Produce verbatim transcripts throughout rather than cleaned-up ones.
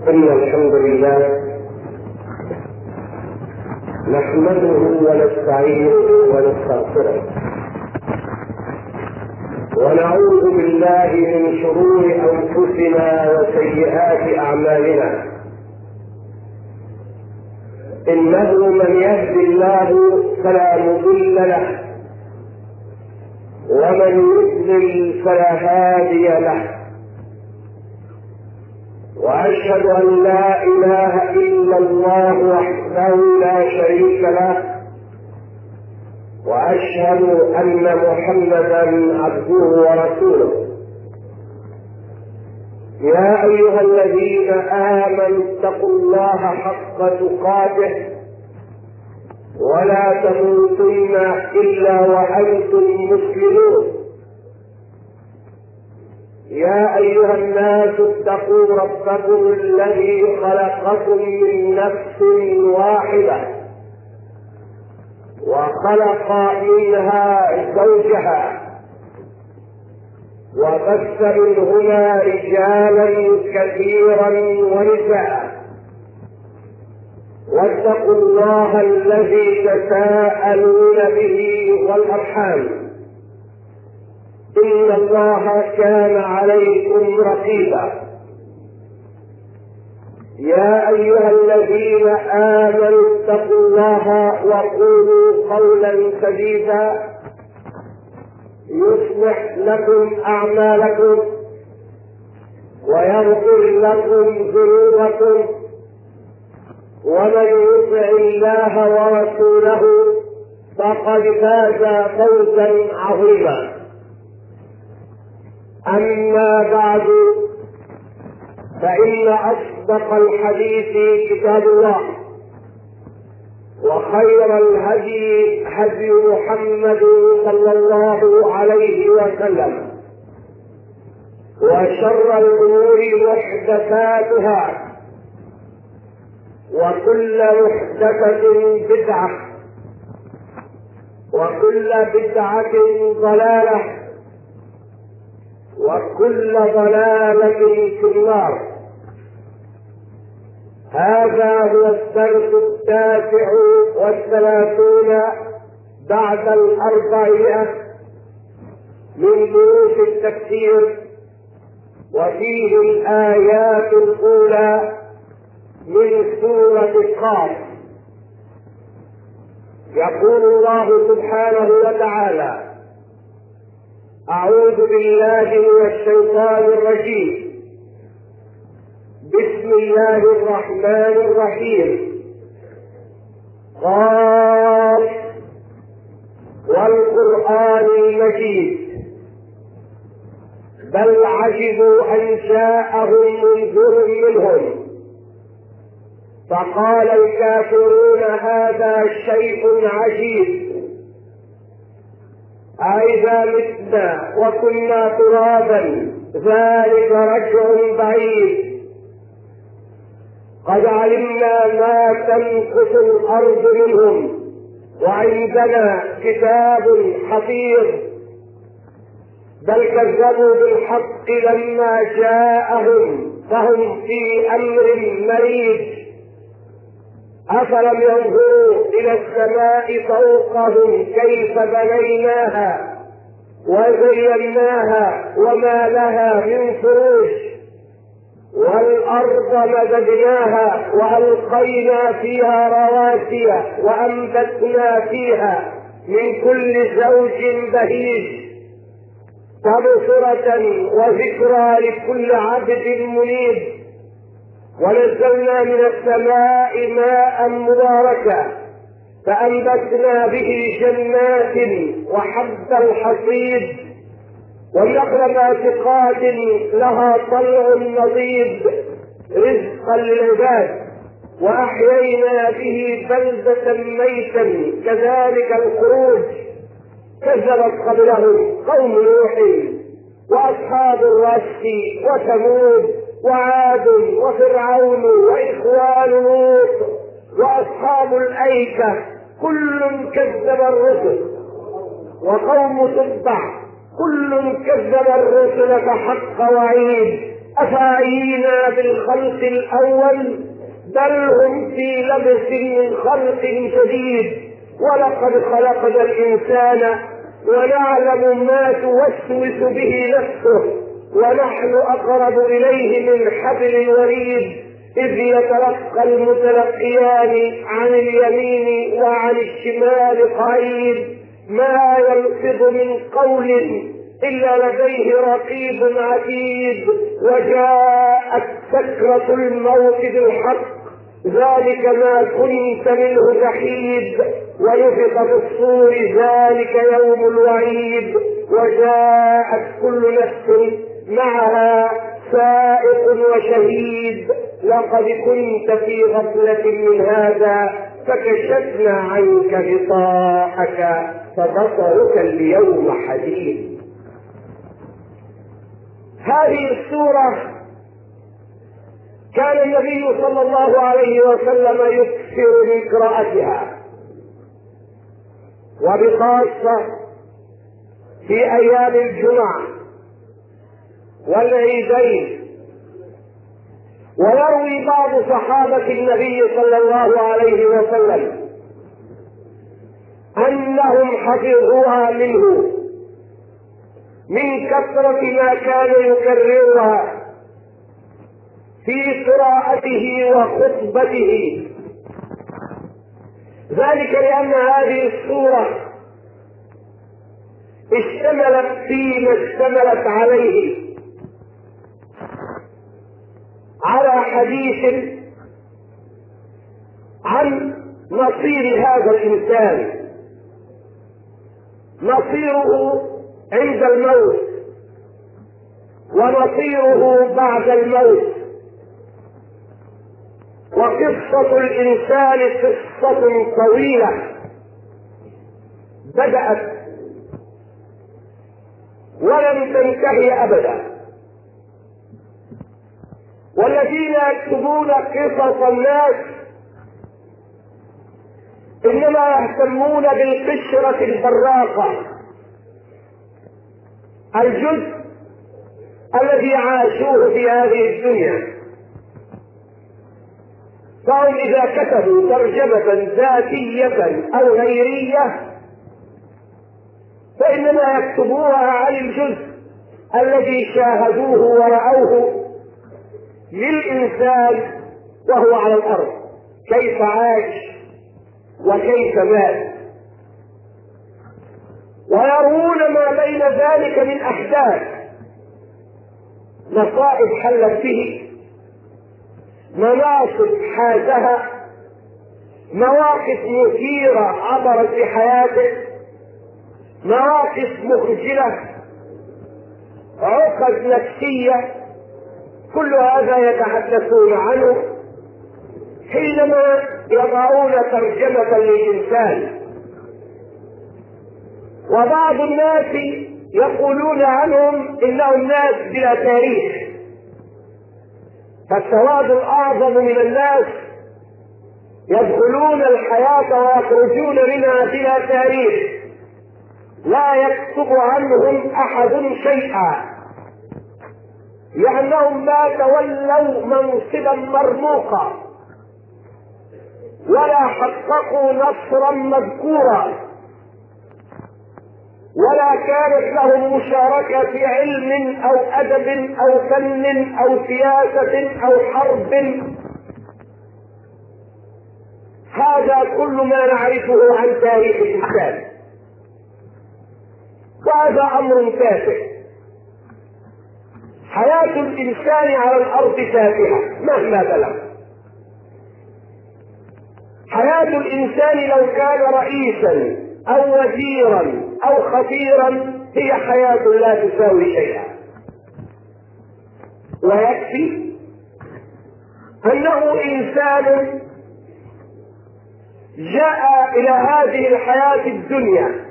إن الحمد لله نحمده ونستعينه ونستغفره ونعوذ بالله من شرور أنفسنا وسيئات أعمالنا. إنه من يهد الله فلا مضل له ومن يضلل فلا هادي له، وأشهد أن لا إله إلا الله وحده لا شريك له، وأشهد أن محمدا عبده ورسوله. يا أيها الذين آمنوا اتقوا الله حق تقاته ولا تموتن إلا وأنتم مسلمون. يا أيها الناس اتقوا ربكم الذي خلقكم من نفس واحدة وخلق منها زوجها وبث منهما رجالا كثيرا ونساء، واتقوا الله الذي تساءلون به والأرحام إن الله كان عليكم رقيبا. يا أيها الذين آمنوا اتقوا الله وقولوا قولا سديدا يصلح لكم أعمالكم ويغفر لكم ذنوبكم، ومن يطع الله ورسوله فقد فاز فوزا عظيما. أما بعد، فإن أصدق الحديث كتاب الله، وخير الهدي هدي محمد صلى الله عليه وسلم، وشر الأمور محدثاتها، وكل محدثة بدعة، وكل بدعة ضلالة، وكل ضلالة في النار. هذا هو الدرس التاسع والثلاثون بعد الأربعمائة من دروس التفسير، وفيه الآيات الأولى من سورة قاف. يقول الله سبحانه وتعالى: أعوذ بالله من الشيطان الرجيم، بسم الله الرحمن الرحيم. قاف والقرآن المجيد، بل عجبوا أن جاءهم منذر منهم فقال الكافرون هذا شيء عجيب، أإذا متنا وكنا ترابا ذلك رجع بعيد، قد علمنا ما تنقص الأرض منهم وعندنا كتاب حفيظ، بل كذبوا بالحق لما جاءهم فهم في أمر مريج. أفلم ينظروا إلى السماء فوقهم كيف بنيناها وزيناها وما لها من فروج، والأرض مددناها وألقينا فيها رواسي وأنبتنا فيها من كل زوج بهيج، تبصرة وذكرى لكل عبد منيب. ونزلنا من السماء ماء مباركا فأنبتنا به جنات وحب الحصيد والنخل باسقات لها طلع نضيد رزقا للعباد، وأحيينا به بلدة ميتا كذلك الخروج. كذبت قبلهم قوم نوح وأصحاب الرس وثمود وعاد وفرعون وإخوان لوط وأصحاب الأيكة، كل كذب الرسل، وقوم تبع كل كذب الرسل فحق وعيد. أفعينا بالخلق الأول بل هم في لبس من خلق جديد. ولقد خلقنا الإنسان ونعلم ما توسوس به نفسه ونحن أقرب إليه من حبل الوريد إذ يتلقى المتلقيان عن اليمين وعن الشمال قعيد ما يلفظ من قول إلا لديه رقيب عتيد. وجاءت سكرة الموت بالحق ذلك ما كنت منه تحيد. ونفخ في الصور ذلك يوم الوعيد. وجاءت كل نفس معها سائق وشهيد. لقد كنت في غفلة من هذا فكشفنا عنك غطاءك فبصرك اليوم حديد. هذه السورة كان النبي صلى الله عليه وسلم يكثر من قراءتها، وبخاصة في أيام الجمعة والعيدين. ويروي بعض صحابة النبي صلى الله عليه وسلم أنهم حفظوها منه من كثرة ما كان يكررها في قراءته وخطبته. ذلك لأن هذه السورة اشتملت فيما اشتملت عليه على حديث عن مصير هذا الإنسان، مصيره عند الموت ومصيره بعد الموت. وقصة الإنسان قصة طويلة بدأت ولم تنتهي أبدا. والذين يكتبون قصص الناس إنما يهتمون بالقشرة البراقة، الجزء الذي عاشوه في هذه الدنيا. فهم إذا كتبوا ترجمة ذاتية أو غيرية فإنما يكتبوها عن الجزء الذي شاهدوه ورأوه للإنسان وهو على الأرض، كيف عاش وكيف مات، ويرون ما بين ذلك من أحداث، مصائب حلت به، مناصب حازها، مواقف مثيرة عبرت في حياته، مواقف مخجلة، عقد نفسية، كل هذا يتحدثون عنه حينما يضعون ترجمة للإنسان. وبعض الناس يقولون عنهم إنهم ناس بلا تاريخ، فالسواد الأعظم من الناس يدخلون الحياة ويخرجون منها بلا تاريخ، لا يكتب عنهم أحد شيئا، لأنهم ما تولوا منصبا مرموقا ولا حققوا نصرا مذكورا ولا كانت لهم مشاركة في علم أو أدب أو فن أو سياسة أو حرب. هذا كل ما نعرفه عن تاريخ الإنسان، وهذا أمر تافه. حياة الإنسان على الأرض تافهة مهما بلغ. حياة الإنسان لو كان رئيسا أو وزيرا أو خطيرا هي حياة لا تساوي شيئا. ويكفي أنه إنسان جاء إلى هذه الحياة الدنيا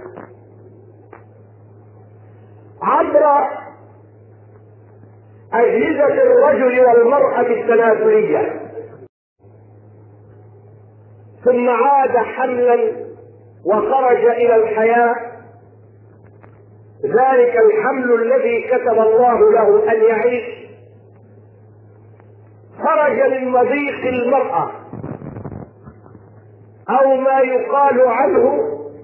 عبر أجهزة الرجل والمرأة التناسلية، ثم عاد حملا وخرج إلى الحياة. ذلك الحمل الذي كتب الله له أن يعيش خرج من مضيق المرأة أو ما يقال عنه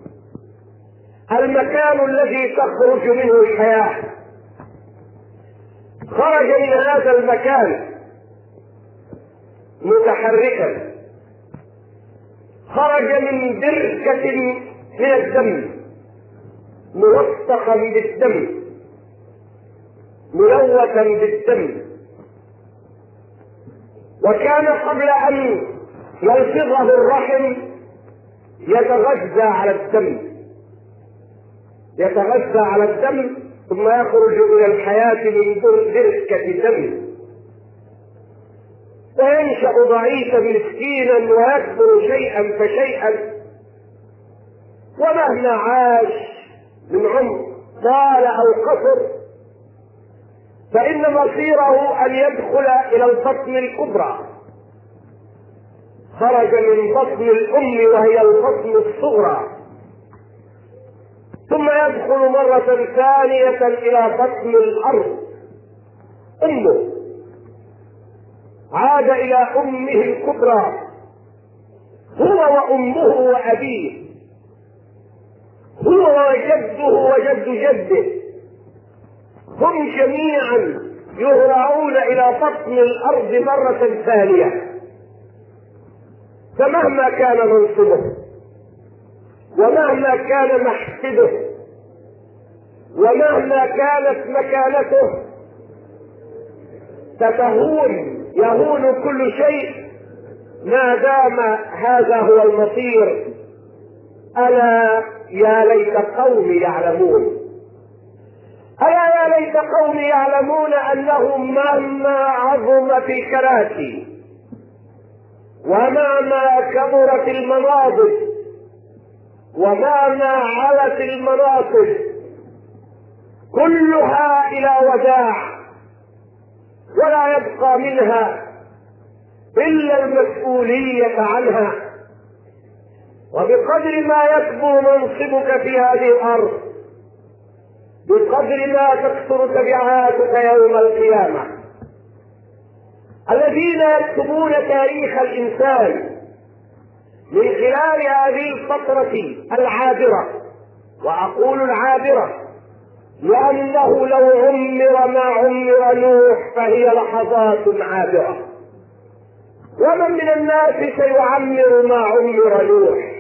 المكان الذي تخرج منه الحياة. خرج من هذا المكان متحركا، خرج من بركة من الدم ملطخا بالدم ملوثا بالدم، وكان قبل أن يلفظه الرحم يتغذى على الدم يتغذى على الدم ثم يخرج إلى الحياة من بركة دم، وينشأ ضعيفا مسكينا ويكبر شيئا فشيئا، ومهما عاش من عمر طال أو قصر فإن مصيره أن يدخل إلى البطن الكبرى. خرج من بطن الأم وهي البطن الصغرى، ثم يدخل مرة ثانية إلى بطن الأرض أمه، عاد إلى أمه الكبرى هو وأمه وأبيه، هو وجده وجد جده، هم جميعا يهرعون إلى بطن الأرض مرة ثانية. فمهما كان منصبه ومهما كان محسده ومهما كانت مكانته ستهون يهون كل شيء ما دام هذا هو المصير. ألا يا ليت قومي يعلمون ألا يا ليت قومي يعلمون أنهم مهما عظمت الكراسي ومهما كبرت المناصب ومهما علت المناصب كلها إلى وداع، ولا يبقى منها إلا المسؤولية عنها. وبقدر ما يكبر منصبك في هذه الأرض بقدر ما تكثر تبعاتك يوم القيامة. الذين يكتبون تاريخ الإنسان من خلال هذه الفترة العابرة، وأقول العابرة لأنه لو عمر ما عمر نوح فهي لحظات عابرة، ومن من الناس سيعمر ما عمر نوح؟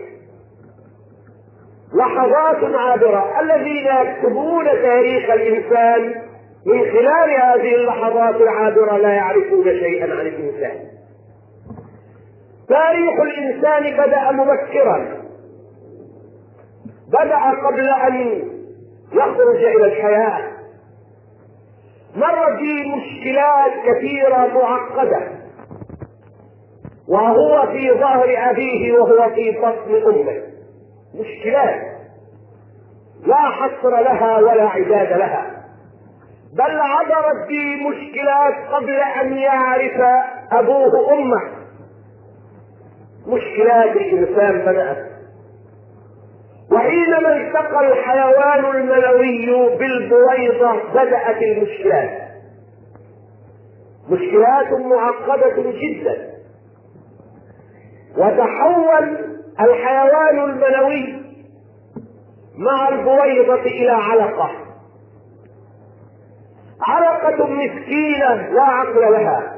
لحظات عابرة. الذين يكتبون تاريخ الإنسان من خلال هذه اللحظات العابرة لا يعرفون شيئا عن الإنسان. تاريخ الإنسان بدأ مبكرا، بدأ قبل أن يخرج إلى الحياة، مر في مشكلات كثيرة معقدة وهو في ظهر أبيه وهو في بطن أمه، مشكلات لا حصر لها ولا عداد لها، بل عبرت في مشكلات قبل أن يعرف أبوه أمه. مشكلات الإنسان بدأت، وحينما التقى الحيوان المنوي بالبويضة بدأت المشكلات، مشكلات معقدة جدا. وتحول الحيوان المنوي مع البويضة إلى علقة، علقة مسكينة لا عقل لها،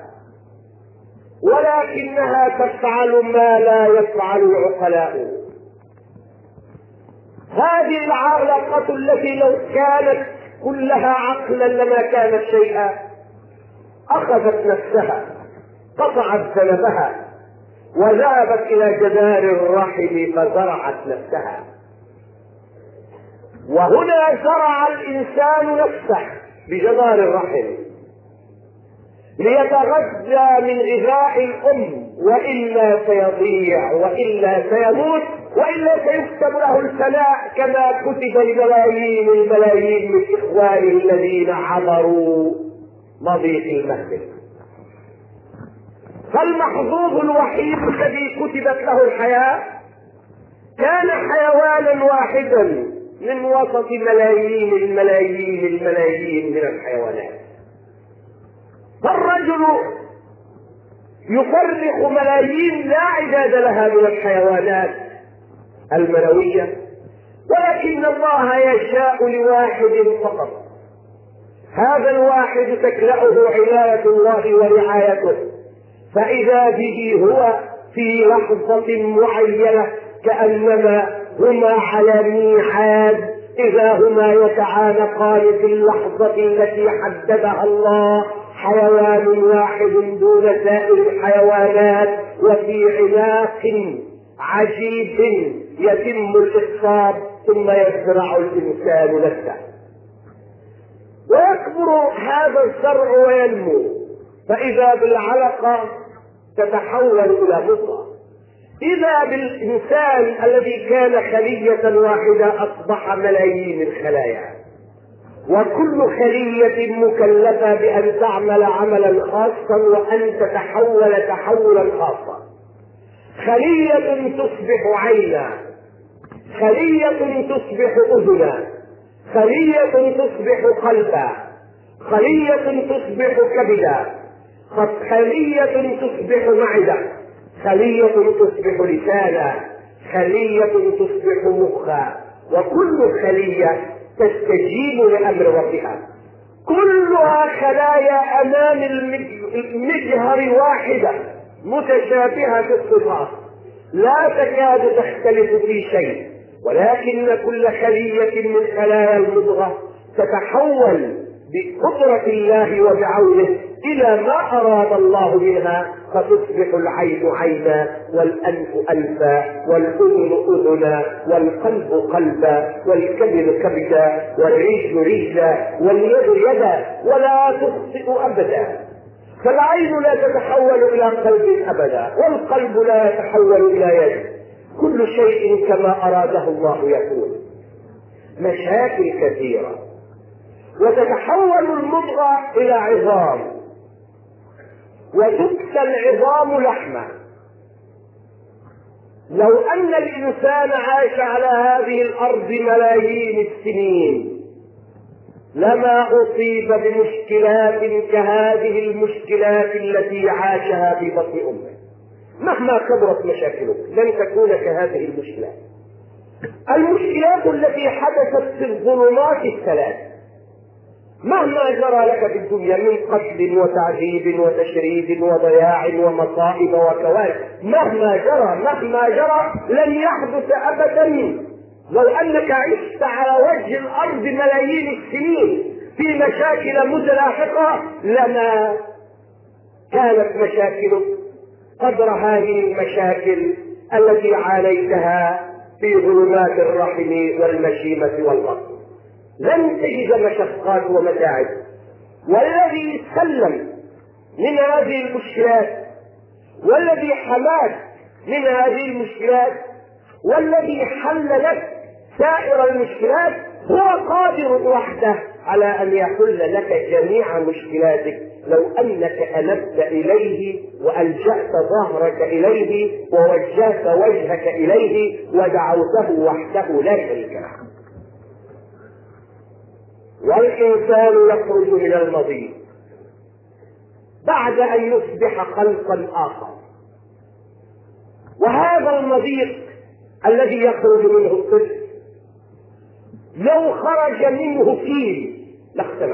ولكنها تفعل ما لا يفعل العقلاء. هذه العلاقة التي لو كانت كلها عقلا لما كانت شيئا، أخذت نفسها قطعت ذنبها وذهبت إلى جدار الرحم فزرعت نفسها. وهنا زرع الإنسان نفسه بجدار الرحم ليتغذى من غذاء الأم، وإلا سيضيع وإلا سيموت وإلا سيكتب له الفناء كما كتب لملايين الملايين من إخوانه الذين عبروا مضيق المهد. فالمحظوظ الوحيد الذي كتبت له الحياة كان حيوانا واحدا من وسط ملايين الملايين الملايين من الحيوانات. فالرجل يفرخ ملايين لا عداد لها من الحيوانات المنوية، ولكن الله يشاء لواحد فقط. هذا الواحد تكلأه عناية الله ورعايته، فإذا به هو في لحظة معينة كأنما هما على ميعاد، إذا هما يتعانقان في اللحظة التي حددها الله، حيوان واحد دون سائر الحيوانات، وفي عناق عجيب يتم الإخصاب، ثم يزرع الإنسان نفسه ويكبر هذا الزرع وينمو، فإذا بالعلقة تتحول إلى مضغة، إذا بالإنسان الذي كان خلية واحدة أصبح ملايين الخلايا، وكل خلية مكلفة بأن تعمل عملا خاصا وأن تتحول تحولا خاصا. خلية تصبح عينا، خلية تصبح أذنا، خلية تصبح قلبا، خلية تصبح كبدا، خلية تصبح معدة، خلية تصبح لسانا، خلية تصبح مخا، وكل خلية تستجيب لأمر ربها، كلها خلايا أمام المجهر واحدة متشابهة في الصفات، لا تكاد تختلف في شيء، ولكن كل خلية من خلايا المضغة تتحول بقدرة الله وبعونه إلى ما أراد الله منها، فتصبح العين عينا، والأنف أنفا، والأذن أذنا، والقلب قلبا، والكبد كبدا، والرجل رجلا، واليد يدا، ولا تخطئ أبدا. فالعين لا تتحول إلى قلب أبدا، والقلب لا يتحول إلى يد، كل شيء كما أراده الله يكون. مشاكل كثيرة، وتتحول المضغة إلى عظام، وتكسى العظام لحما. لو أن الإنسان عاش على هذه الأرض ملايين السنين لما أصيب بمشكلات كهذه المشكلات التي عاشها في بطن أمه. مهما كبرت مشاكلك لن تكون كهذه المشكلات. المشكلات التي حدثت في الظلمات الثلاث مهما جرى لك في الدنيا من قتل وتعذيب وتشريد وضياع ومصائب وكوارث، مهما جرى مهما جرى لن يحدث أبدا لو أنك عشت على وجه الأرض ملايين السنين في مشاكل متلاحقة، لما كانت مشاكلك قدر هذه المشاكل التي عانيتها في ظلمات الرحم والمشيمة والبطن. لن تجد مشقات ومتاعب. والذي سلم من هذه المشكلات، والذي حماك من هذه المشكلات، والذي حل لك سائر المشكلات هو قادر وحده على أن يحل لك جميع مشكلاتك لو أنك أنبت إليه وألجأت ظهرك إليه ووجهت وجهك إليه ودعوته وحده لا شريك له. والإنسان يخرج من المضيق بعد أن يصبح خلقا آخر، وهذا المضيق الذي يخرج منه الطفل لو خرج منه فيل لاختلف،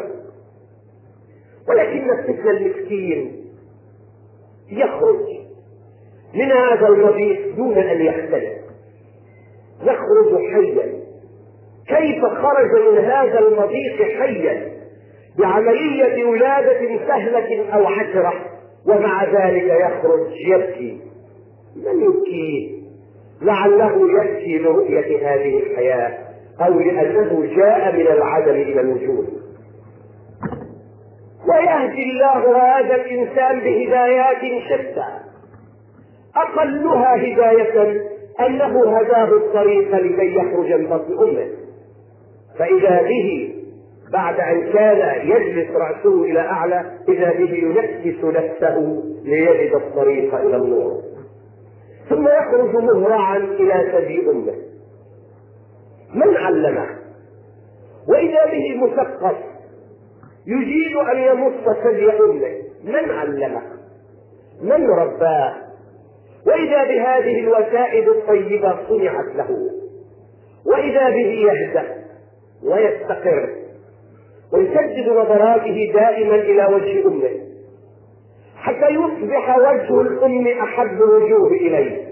ولكن الطفل المسكين يخرج من هذا المضيق دون أن يختلف، يخرج حيا. كيف خرج من هذا المضيق حيا بعملية ولادة سهلة أو عسرة ومع ذلك يخرج يبكي؟ من يبكيه؟ لعله يبكي لرؤية هذه الحياة أو لأنه جاء من العدم إلى الوجود. ويهدي الله هذا الإنسان بهدايات شتى، أقلها هداية أنه هداه الطريق لكي يخرج من بطن أمه، فإذا به بعد أن كان يجلس رأسه إلى أعلى إذا به ينكس نفسه ليجد الطريق إلى النور، ثم يخرج مهرعا إلى ثدي أمه. من علمه؟ وإذا به مثقف يجيد أن يمص ثدي أمه. من علمه؟ من رباه؟ وإذا بهذه الوسائد الطيبة صنعت له، وإذا به يهدأ ويستقر ويسدد نظراته دائما إلى وجه أمه حتى يصبح وجه الأم أحب الوجوه إليه،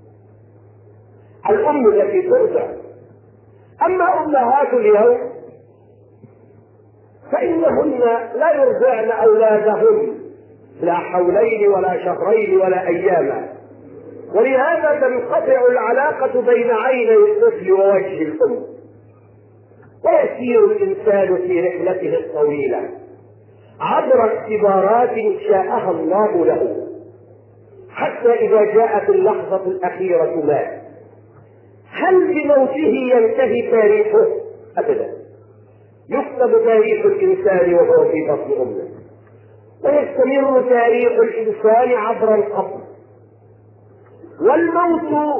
الأم التي ترضع. أما أمهات اليوم فإنهن لا يرضعن أولادهن لا حولين ولا شهرين ولا أياما، ولهذا تنقطع العلاقة بين عيني الطفل ووجه الأم، ويسير الإنسان في رحلته الطويلة عبر اختبارات شاءها الله له، حتى إذا جاءت اللحظة الأخيرة مات. هل بموته ينتهي تاريخه؟ أبدا، يكتب تاريخ الإنسان وهو في بطن أمه، ويستمر تاريخ الإنسان عبر القبر. والموت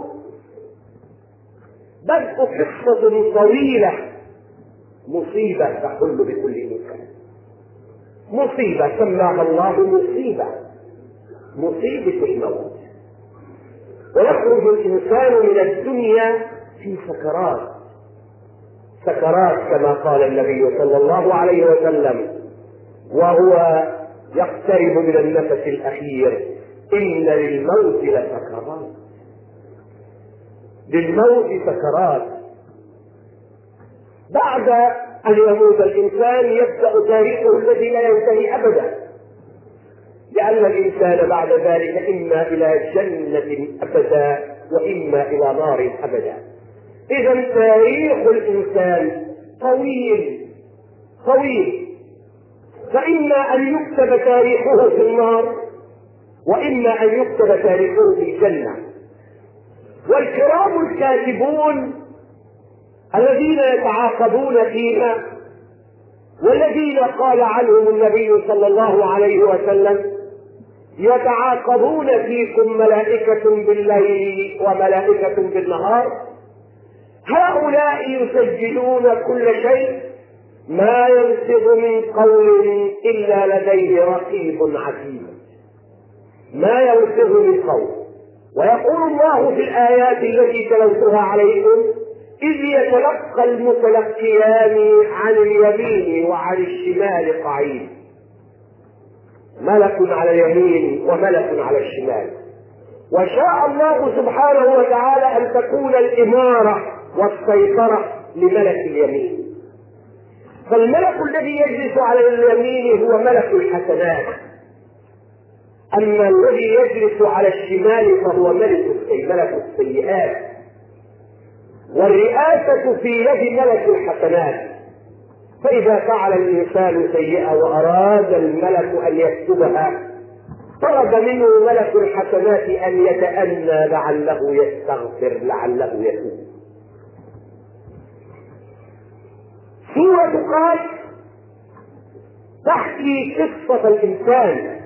بدء قصة طويلة، مصيبة تحل بكل إنسان، مصيبة سماها الله مصيبة، مصيبة الموت. ويخرج الإنسان من الدنيا في سكرات، سكرات كما قال النبي صلى الله عليه وسلم وهو يقترب من النفس الأخير: إن للموت لسكرات، للموت سكرات. بعد أن يموت الإنسان يبدأ تاريخه الذي لا ينتهي أبدا، لأن الإنسان بعد ذلك إما إلى جنة أبدا وإما إلى نار أبدا. إذا تاريخ الإنسان طويل طويل، فإما أن يكتب تاريخه في النار وإما أن يكتب تاريخه في الجنة. والكرام الكاتبون الذين يتعاقبون فيها والذين قال عنهم النبي صلى الله عليه وسلم: يتعاقبون فيكم ملائكة بالليل وملائكة بالنهار، هؤلاء يسجلون كل شيء، ما يلفظ من قول إلا لديه رقيب عتيد، ما يلفظ من قول. ويقول الله في الآيات التي تلوتها عليكم: إذ يتلقى المتلقيان عن اليمين وعن الشمال قعيد، ملك على اليمين وملك على الشمال. وشاء الله سبحانه وتعالى أن تكون الإمارة والسيطرة لملك اليمين، فالملك الذي يجلس على اليمين هو ملك الحسنات، أما الذي يجلس على الشمال فهو ملك ملك السيئات. والرئاسة في يد ملك الحسنات، فإذا فعل الإنسان سيئة وأراد الملك أن يكتبها طلب منه ملك الحسنات أن يتأنى لعله يستغفر لعله يتوب. سورة قاف تحكي قصة الإنسان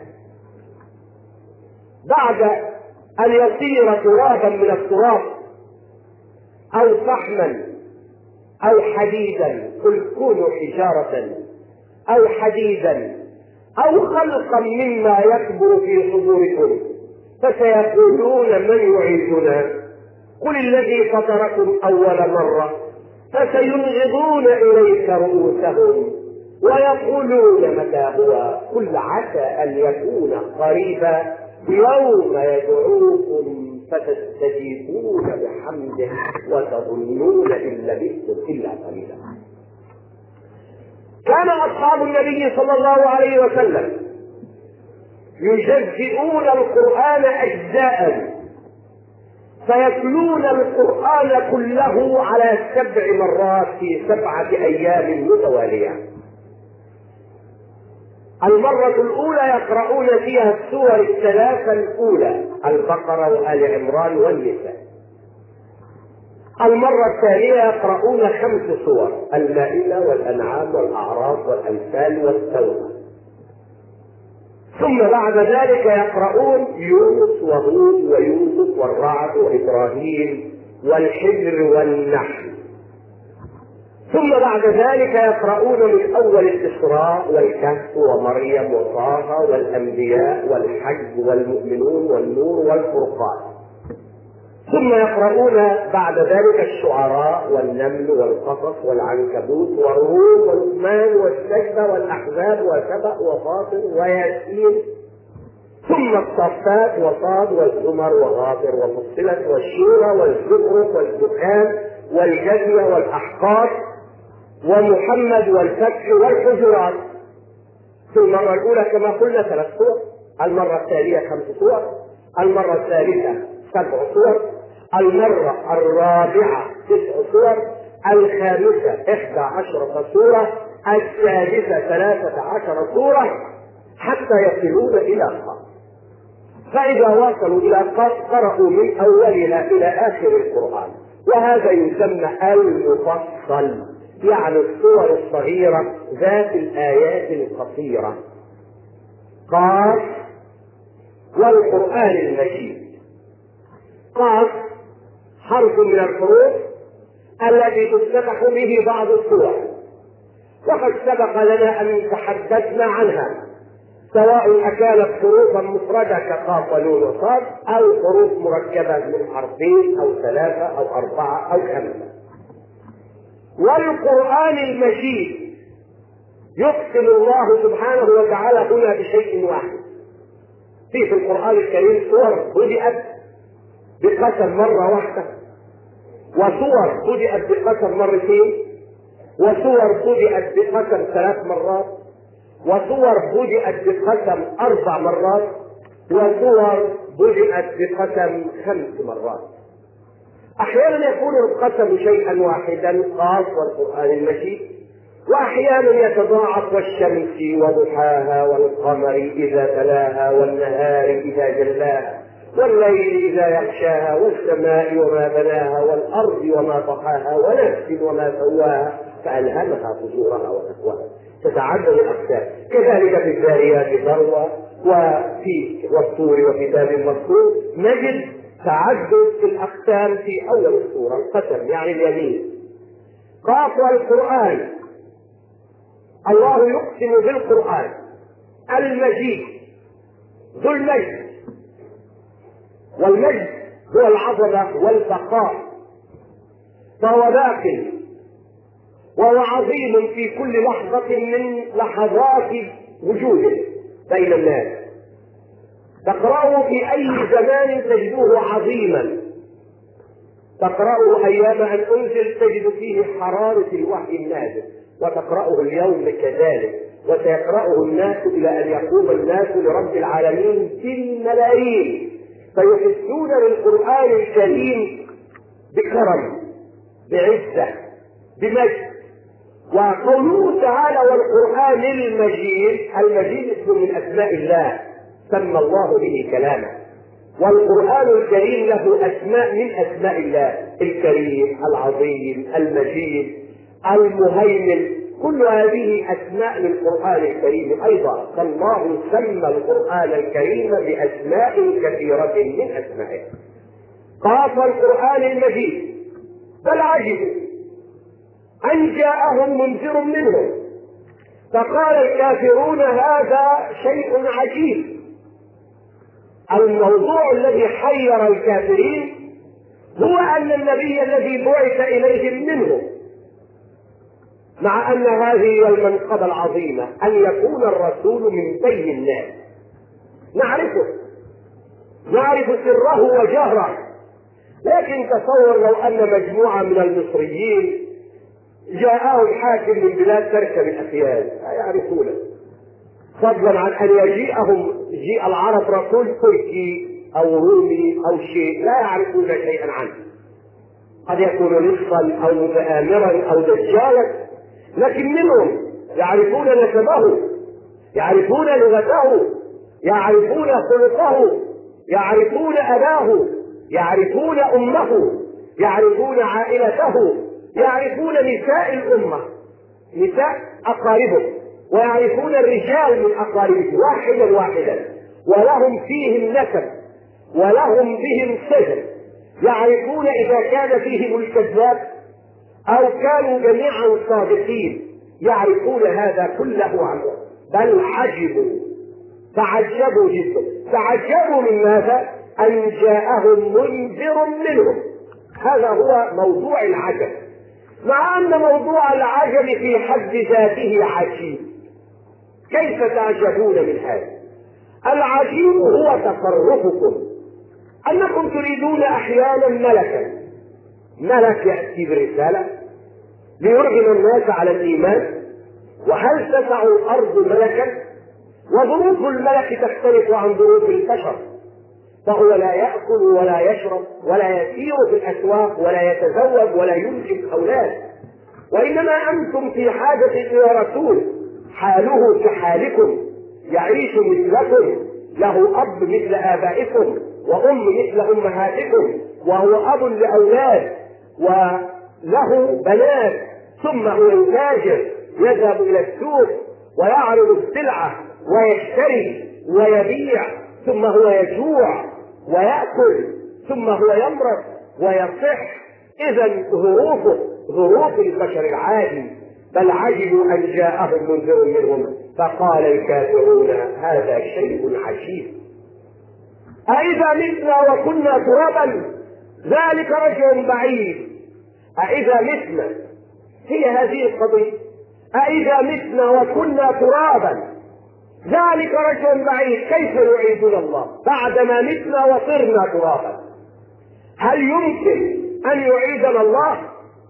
بعد أن يصير ترابا من التراب أو فحما أو حديدا، قل كونوا حجارة أو حديدا أو خلقا مما يكبر في صدوركم فسيقولون من يعيدنا قل الذي فطركم أول مرة فسينغضون إليك رؤوسهم ويقولون متى هو قل عسى أن يكون قريبا يوم يدعوكم فتستجيبون بحمده وتظنون إن لبثتم إلا قليلا. كان أصحاب النبي صلى الله عليه وسلم يجزئون القرآن أجزاء، فيتلون القرآن كله على سبع مرات في سبعة أيام متوالية. المرة الأولى يقرؤون فيها السور الثلاثة الأولى: البقرة وآل عمران والنساء. المرة الثانية يقرؤون خمس سور: المائدة والأنعام والأعراف والأنفال والتوبة. ثم بعد ذلك يقرؤون يونس وهود ويوسف والرعد وإبراهيم والحجر والنحل. ثم بعد ذلك يقرؤون من أول الإسراء والكهف ومريم وطه والأنبياء والحج والمؤمنون والنور والفرقان. ثم يقرؤون بعد ذلك الشعراء والنمل والقصص والعنكبوت والروم واللقمان والسجدة والأحزاب وسبأ وفاطر وياسين، ثم الصفات وصاد والزمر وغافر وفصلت والشورى والزخرف والدخان والجزية والأحقاف ومحمد والفتح والحجرات. في المرة الأولى كما قلنا ثلاث صور، المرة الثانية خمس صور، المرة الثالثة سبع صور، المرة الرابعة تسع صور، الخامسة إحدى عشرة صورة، السادسة ثلاثة عشر صورة، حتى يصلون إلى قاف. فإذا وصلوا إلى قاف قرأوا من أولها إلى آخر القرآن، وهذا يسمى المفصل، يعني الصور الصغيرة ذات الآيات القصيرة. قاف والقرآن المجيد. قاف حرف من الحروف التي تفتتح به بعض السور، وقد سبق لنا أن تحدثنا عنها، سواء أكانت حروفا مفردة كقاف ونون وصاد، أو حروف مركبة من حرفين أو ثلاثة أو أربعة أو خمسة. والقرآن المجيد يقسم الله سبحانه وتعالى هنا بشيء واحد. في في القرآن الكريم صور بدأت بقسم مرة واحدة، وصور بدأت بقسم مرتين، وصور بدأت بقسم ثلاث مرات، وصور بدأت بقسم أربع مرات، وصور بدأت بقسم خمس مرات. أحيانا يكون القسم شيئا واحدا قاف والقرآن المجيد، وأحيانا يتضاعف والشمس وضحاها والقمر إذا تلاها والنهار إذا جلاها والليل إذا يغشاها والسماء وما بناها والأرض وما طحاها ونفس وما سواها فألهمها فجورها وتقواها. تتعدد الأقسام. كذلك في الذاريات ذروة، وفي والطور وكتاب مسطور نجد تعدد الأقسام في أول السورة. القسم يعني اليمين. قاف القرآن، الله يقسم بالقرآن المجيد ذو المجد، والمجد هو العظمة والبقاء، فهو باق وهو عظيم في كل لحظة من لحظات وجوده بين الناس. تقرأه في أي زمان تجده عظيما، تقرأه أيام أن أنزل تجد فيه حرارة الوحي النازل، وتقرأه اليوم كذلك، وسيقرأه الناس إلى أن يقوم الناس لرب العالمين بالملايين، فيحسون بالقرآن الكريم بكرم بعزة بمجد. وقوله تعالى والقرآن المجيد، المجيد اسم من أسماء الله سمى الله به كلامه، والقرآن الكريم له أسماء من أسماء الله، الكريم العظيم المجيد المهيمن، كل هذه أسماء للقرآن الكريم أيضا. فالله سمى القرآن الكريم بأسماء كثيرة من أسمائه. قاف القرآن المجيد، بل عجبوا أن جاءهم منذر منهم فقال الكافرون هذا شيء عجيب. الموضوع الذي حير الكافرين هو أن النبي الذي بعث إليهم منهم، مع أن هذه المنقبة العظيمة أن يكون الرسول من بين الناس، نعرفه نعرف سره وجهره، لكن تصور لو أن مجموعة من المصريين جاءهم حاكم من بلاد تركب الأفيال لا يعرفونه، فضلا عن أن يجيئهم جيء العرب رسول تركي أو رومي أو شيء لا يعرفون شيئا عنه، قد يكون لصا أو متآمرا أو دجالا، لكن منهم يعرفون نسبه، يعرفون لغته، يعرفون خلقه، يعرفون أباه، يعرفون أمه، يعرفون عائلته، يعرفون نساء الأمة نساء أقاربه، ويعرفون الرجال من أقاربه واحدا واحدا، ولهم فيهم نسب ولهم بهم سجن، يعرفون إذا كان فيهم الكذاب أو كانوا جميعا صادقين يعرفون هذا كله عنه، بل عجبوا تعجبوا جدا. تعجبوا من ماذا؟ أن جاءهم منذر منهم. هذا هو موضوع العجب، مع أن موضوع العجب في حد ذاته عجيب. كيف تعجبون من هذا؟ العجيب هو تصرفكم، أنكم تريدون أحيانا ملكا، ملك يأتي برسالة ليرغم الناس على الإيمان. وهل تسع الأرض ملكا؟ وظروف الملك تختلف عن ظروف البشر، فهو لا يأكل ولا يشرب ولا يسير في الأسواق ولا يتزوج ولا ينجب أولاد، وإنما أنتم في حاجة إلى رسول حاله كحالكم، يعيش مثلكم، له أب مثل آبائكم وأم مثل أمهاتكم، وهو أب لأولاد وله بنات، ثم هو يتاجر يذهب إلى السوق ويعرض السلعة ويشتري ويبيع، ثم هو يجوع ويأكل، ثم هو يمرض ويصح. إذا ظروفه ظروف البشر العادي، بل عجبوا أن جاءهم منذر منهم فقال الكافرون هذا شيء عجيب. أإذا متنا وكنا ترابا ذلك رجع بعيد. أإذا متنا هي هذه القضية، أإذا متنا وكنا ترابا ذلك رجع بعيد. كيف يعيدنا الله بعدما متنا وصرنا ترابا؟ هل يمكن أن يعيدنا الله؟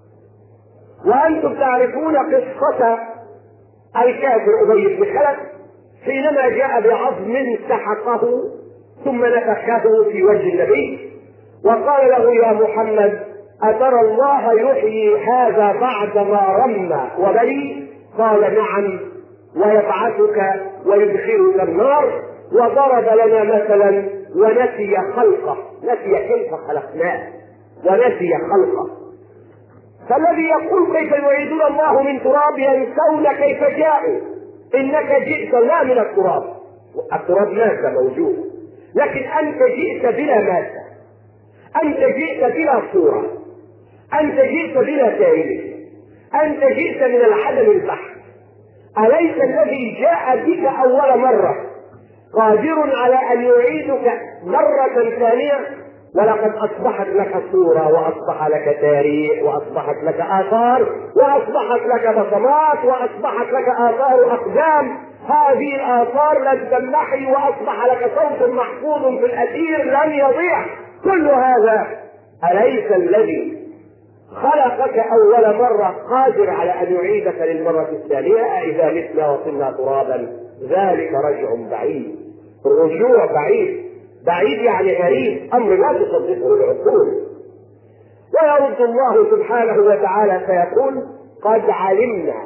وأنتم تعرفون قصة الكافر أبي بن خلف حينما جاء بعظم سحقه ثم نفخه في وجه النبي وقال له يا محمد أترى الله يحيي هذا بعدما رمى وبلي؟ قال نعم، ويبعثك ويدخلك النار. وضرب لنا مثلا ونسي خلقه، نسي كيف خلقناه ونسي خلقه. فالذي يقول كيف يعيدنا الله من تراب ينسون كيف جاءوا. انك جئت لا من التراب، التراب مادة موجود، لكن انت جئت بلا مادة، انت جئت بلا صورة، انت جئت بلا تاريخ، انت جئت من العدم البحث. أليس الذي جاء بك أول مرة قادر على أن يعيدك مرة ثانية؟ ولقد أصبحت لك صورة وأصبح لك تاريخ وأصبحت لك آثار وأصبحت لك بصمات وأصبحت لك آثار أقدام. هذه الآثار لن تمحي وأصبح لك صوت محفوظ في الأثير لن يضيع. كل هذا أليس الذي خلقك أول مرة قادر على أن يعيدك للمرة الثانية؟ إذا متنا وصرنا ترابا ذلك رجع بعيد. الرجوع بعيد، بعيد يعني غريب، أمر لا تصدقه العقول. ويرد الله سبحانه وتعالى فيقول قد علمنا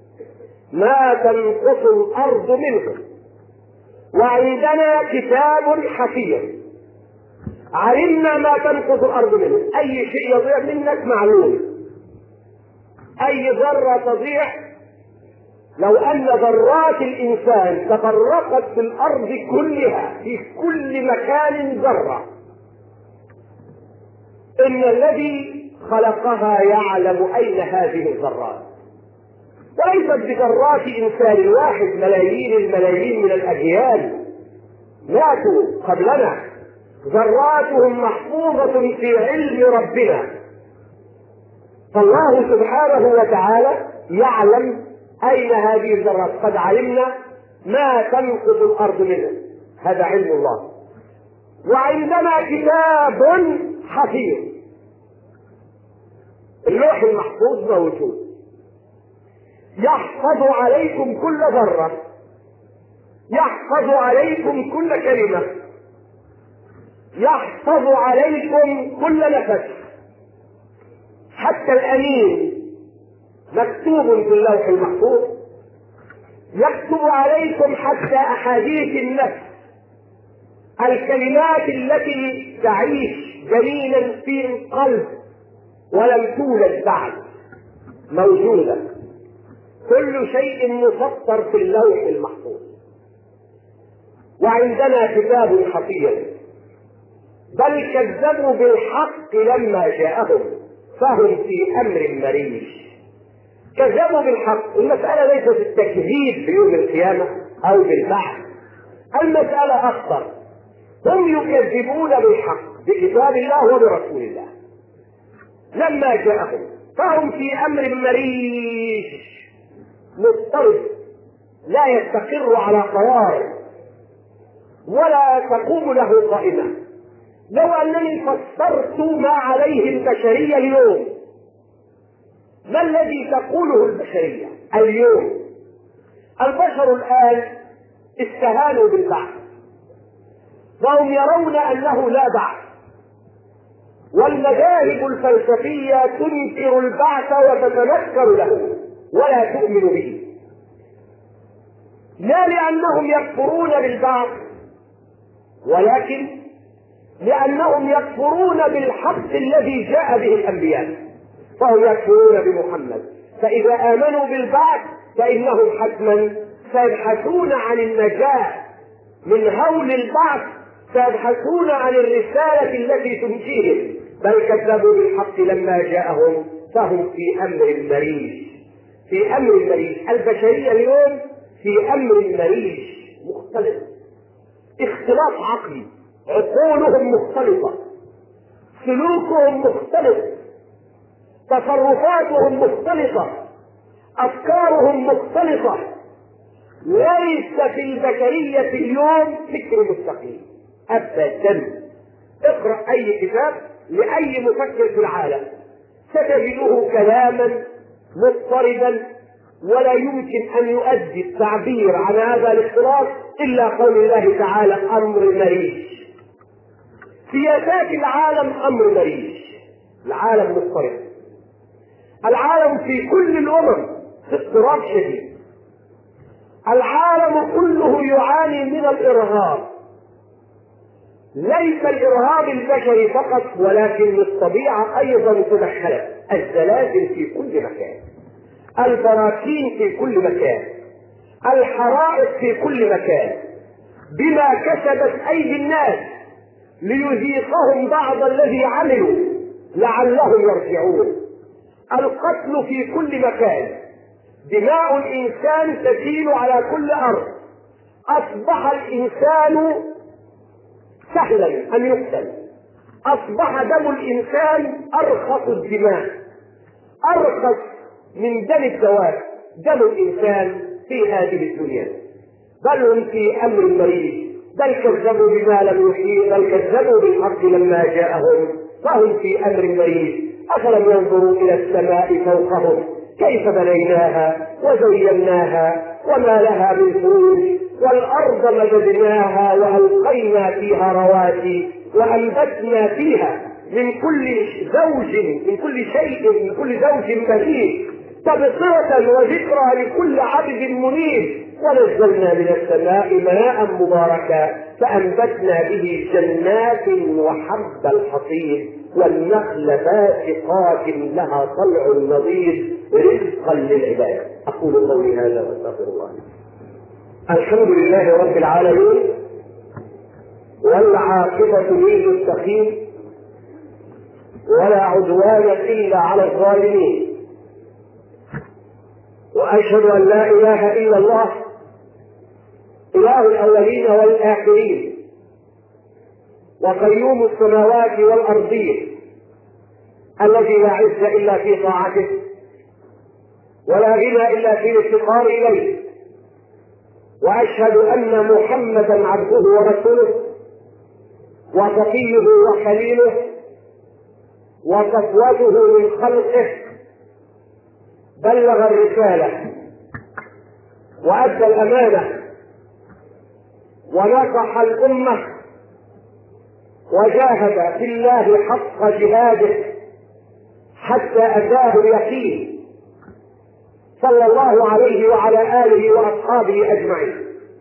ما تنقص الأرض منهم وعندنا كتاب حفيظ. علمنا ما تنقص الأرض منهم، أي شيء يضيع منك معلوم، أي ذرة تضيع. لو أن ذرات الإنسان تفرقت في الأرض كلها في كل مكان ذرة، إن الذي خلقها يعلم أين هذه الذرات. وليست بذرات إنسان واحد، ملايين الملايين من الأجيال ماتوا قبلنا، ذراتهم محفوظة في علم ربنا. فالله سبحانه وتعالى يعلم أين هذه الذرات. قد علمنا ما تنقص الأرض منها، هذا علم الله. وعندنا كتاب حفيظ، اللوح المحفوظ موجود يحفظ عليكم كل ذرة، يحفظ عليكم كل كلمة، يحفظ عليكم كل نفس، حتى الأمين مكتوب في اللوح المحفوظ. يكتب عليكم حتى أحاديث النفس، الكلمات التي تعيش جنينا في القلب ولم تولد بعد موجودة. كل شيء مسطر في اللوح المحفوظ. وعندنا كتاب حفيظ، بل كذبوا بالحق لما جاءهم فهم في امر مريج. كذبوا بالحق. المسألة ليست التكذيب بيوم القيامة او بالبعث، المسألة اخطر. هم يكذبون بالحق بكتاب الله وبرسول الله لما جاءهم، فهم في امر مريج مضطرب لا يستقر على قرار ولا تقوم له قائمة. لو انني فسرت ما عليه البشرية اليوم، ما الذي تقوله البشرية اليوم؟ البشر الآن استهانوا بالبعث، فهم يرون أنه لا بعث، والمذاهب الفلسفية تنكر البعث وتتنكر له ولا تؤمن به، لا لأنهم يكفرون بالبعث ولكن لأنهم يكفرون بالحق الذي جاء به الأنبياء، فهم يكفرون بمحمد. فإذا آمنوا بالبعث فإنهم حتما سيبحثون عن النجاة من هول البعث، سيبحثون عن الرسالة التي تنجيهم، بل كذبوا بالحق لما جاءهم، فهم في أمر مريج. في أمر مريج. البشرية اليوم في أمر مريج مختلف، اختلاف عقلي، عقولهم مختلفة، سلوكهم مختلف، تصرفاتهم مختلفة، أفكارهم مختلفة. ليس في البشرية اليوم فكر مستقيم أبدا. اقرأ أي كتاب لأي مفكر في العالم ستجده كلاما مضطربا، ولا يمكن أن يؤدي التعبير عن هذا الاختلاف إلا قول الله تعالى أمر مريج. سياسات العالم أمر مريج، العالم مضطرب، العالم في كل الأمم في اضطراب شديد، العالم كله يعاني من الإرهاب، ليس الإرهاب البشري فقط ولكن الطبيعة أيضا تدخلت، الزلازل في كل مكان، البراكين في كل مكان، الحرائق في كل مكان، بما كسبت أيدي الناس ليذيقهم بعض الذي عملوا لعلهم يرجعون، القتل في كل مكان، دماء الإنسان تسيل على كل أرض، أصبح الإنسان سهلا أن يقتل، أصبح دم الإنسان أرخص الدماء، أرخص من دم الدواب دم الإنسان في هذه الدنيا. بل هم في أمر مريج، بل كذبوا بما لم يحيط، بل كذبوا بالحق لما جاءهم، فهم في أمر مريج. أفلم ينظروا إلى السماء فوقهم كيف بنيناها وزيناها وما لها من فروج، والأرض مددناها وألقينا فيها رواسي وأنبتنا فيها من كل زوج من كل شيء من كل زوج بهيج تبصرة وذكرى لكل عبد منيب، ونزلنا من السماء ماء مباركا فأنبتنا به جنات وحب الحصيد والنخل باسقات لها طلع نضيد رزقا للعباد. أقول قولي هذا وأستغفر الله. الحمد لله رب العالمين، والعاقبة للمتقين، ولا عدوان إلا على الظالمين، وأشهد أن لا إله إلا الله إله الأولين والآخرين، وقيوم السماوات والأرضين، الذي لا عز إلا في طاعته ولا غنى إلا في الافتقار إليه، وأشهد أن محمدا عبده ورسوله وصفيه وخليله وصفوته من خلقه، بلغ الرسالة وأدى الأمانة ونصح الأمة وجاهد في الله حق جهاده حتى أتاه اليقين، صلى الله عليه وعلى آله وأصحابه أجمعين.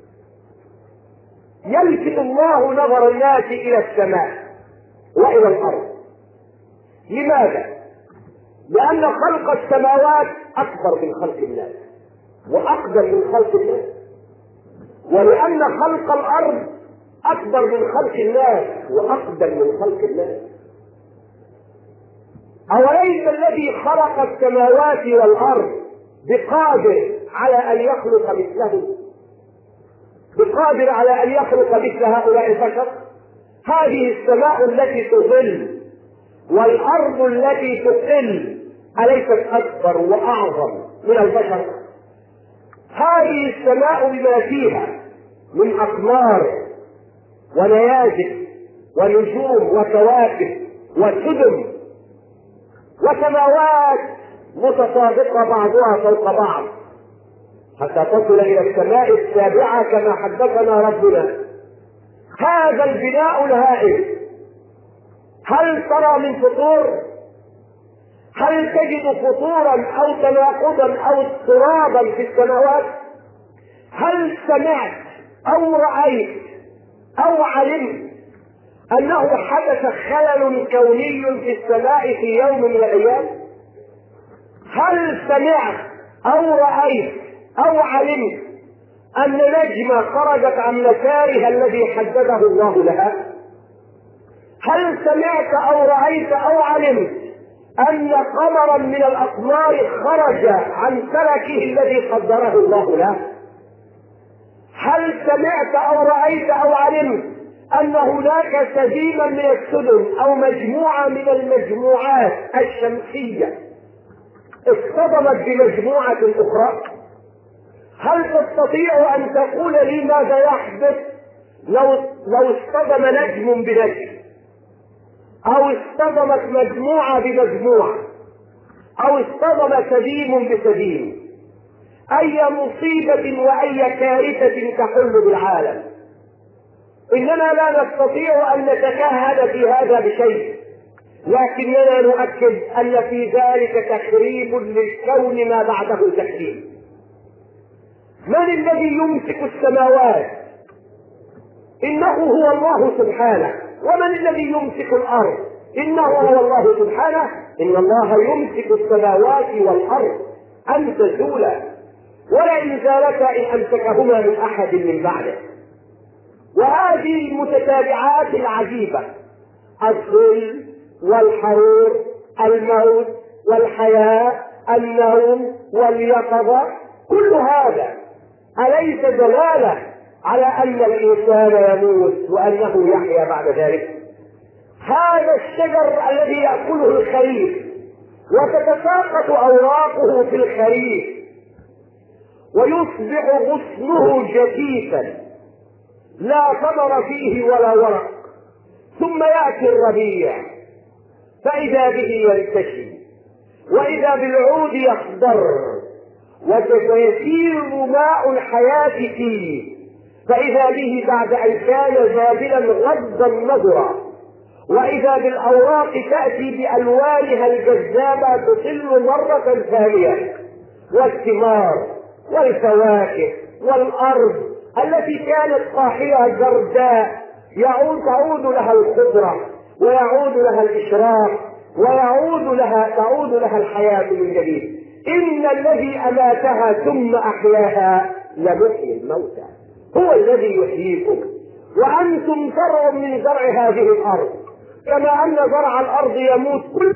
يلفت الله نظر الناس إلى السماء وإلى الأرض. لماذا؟ لأن خلق السماوات أكبر من خلق الناس وأقدم من خلق الناس، ولأن خلق الأرض أكبر من خلق الناس وأقدم من خلق الناس. أوليس الذي خلق السماوات والأرض بقادر على أن يخلق مثله؟ بقادر على أن يخلق مثل هؤلاء البشر؟ هذه السماء التي تظل والأرض التي تقل أليست أكبر وأعظم من البشر؟ هذه السماء بما فيها من أقمار ونيازك ونجوم وكواكب وسدم وسماوات متسابقة بعضها فوق بعض حتى تصل إلى السماء السابعة كما حدثنا ربنا. هذا البناء الهائل هل ترى من فطور؟ هل تجد فطورا أو تناقضا أو اضطرابا في السماوات؟ هل سمعت أو رأيت أو علمت أنه حدث خلل كوني في السماء في يوم من الأيام؟ هل سمعت أو رأيت أو علمت أن نجمة خرجت عن مسارها الذي حدده الله لها؟ هل سمعت أو رأيت أو علمت أن قمرا من الأقمار خرج عن فلكه الذي قدره الله له؟ هل سمعت أو رأيت أو علمت أن هناك سديما من السدم أو مجموعة من المجموعات الشمسية اصطدمت بمجموعة أخرى؟ هل تستطيع أن تقول لي ماذا يحدث لو لو اصطدم نجم بنجم، أو اصطدمت مجموعة بمجموعة، أو اصطدم سديم بسديم؟ أي مصيبة وأي كارثة تحل بالعالم؟ إننا لا نستطيع أن نتكهن في هذا بشيء، لكننا نؤكد أن في ذلك تخريب للكون ما بعده تخريب. من الذي يمسك السماوات؟ إنه هو الله سبحانه. ومن الذي يمسك الأرض؟ إنه هو الله سبحانه. إن الله يمسك السماوات والأرض أن تزولا ولئن زالتا إن أمسكهما من أحد من بعده. وهذه المتتابعات العجيبة، الظل والحرور، الموت والحياة، النوم واليقظة، كل هذا أليس دلالة على أن الإنسان يموت وأنه يحيا بعد ذلك؟ هذا الشجر الذي يأكله الخريف وتتساقط أوراقه في الخريف ويصبح غصنه جديدا لا ثمر فيه ولا ورق، ثم يأتي الربيع فإذا به ينتشي وإذا بالعود يخضر ويسير ماء الحياة فيه، فإذا به بعد أن كان زابلا غضا نضرا، وإذا بالأوراق تأتي بألوانها الجذابة تطل مرة ثانية، والثمار والفواكه والأرض التي كانت قاحلة جرداء يعود تعود لها الخضرة ويعود لها الإشراق ويعود لها تعود لها الحياة من جديد. إن الذي أماتها ثم أحياها لمحيي الموتى، هو الذي يحييكم، وأنتم زرع من زرع هذه الأرض، كما أن زرع الأرض يموت كل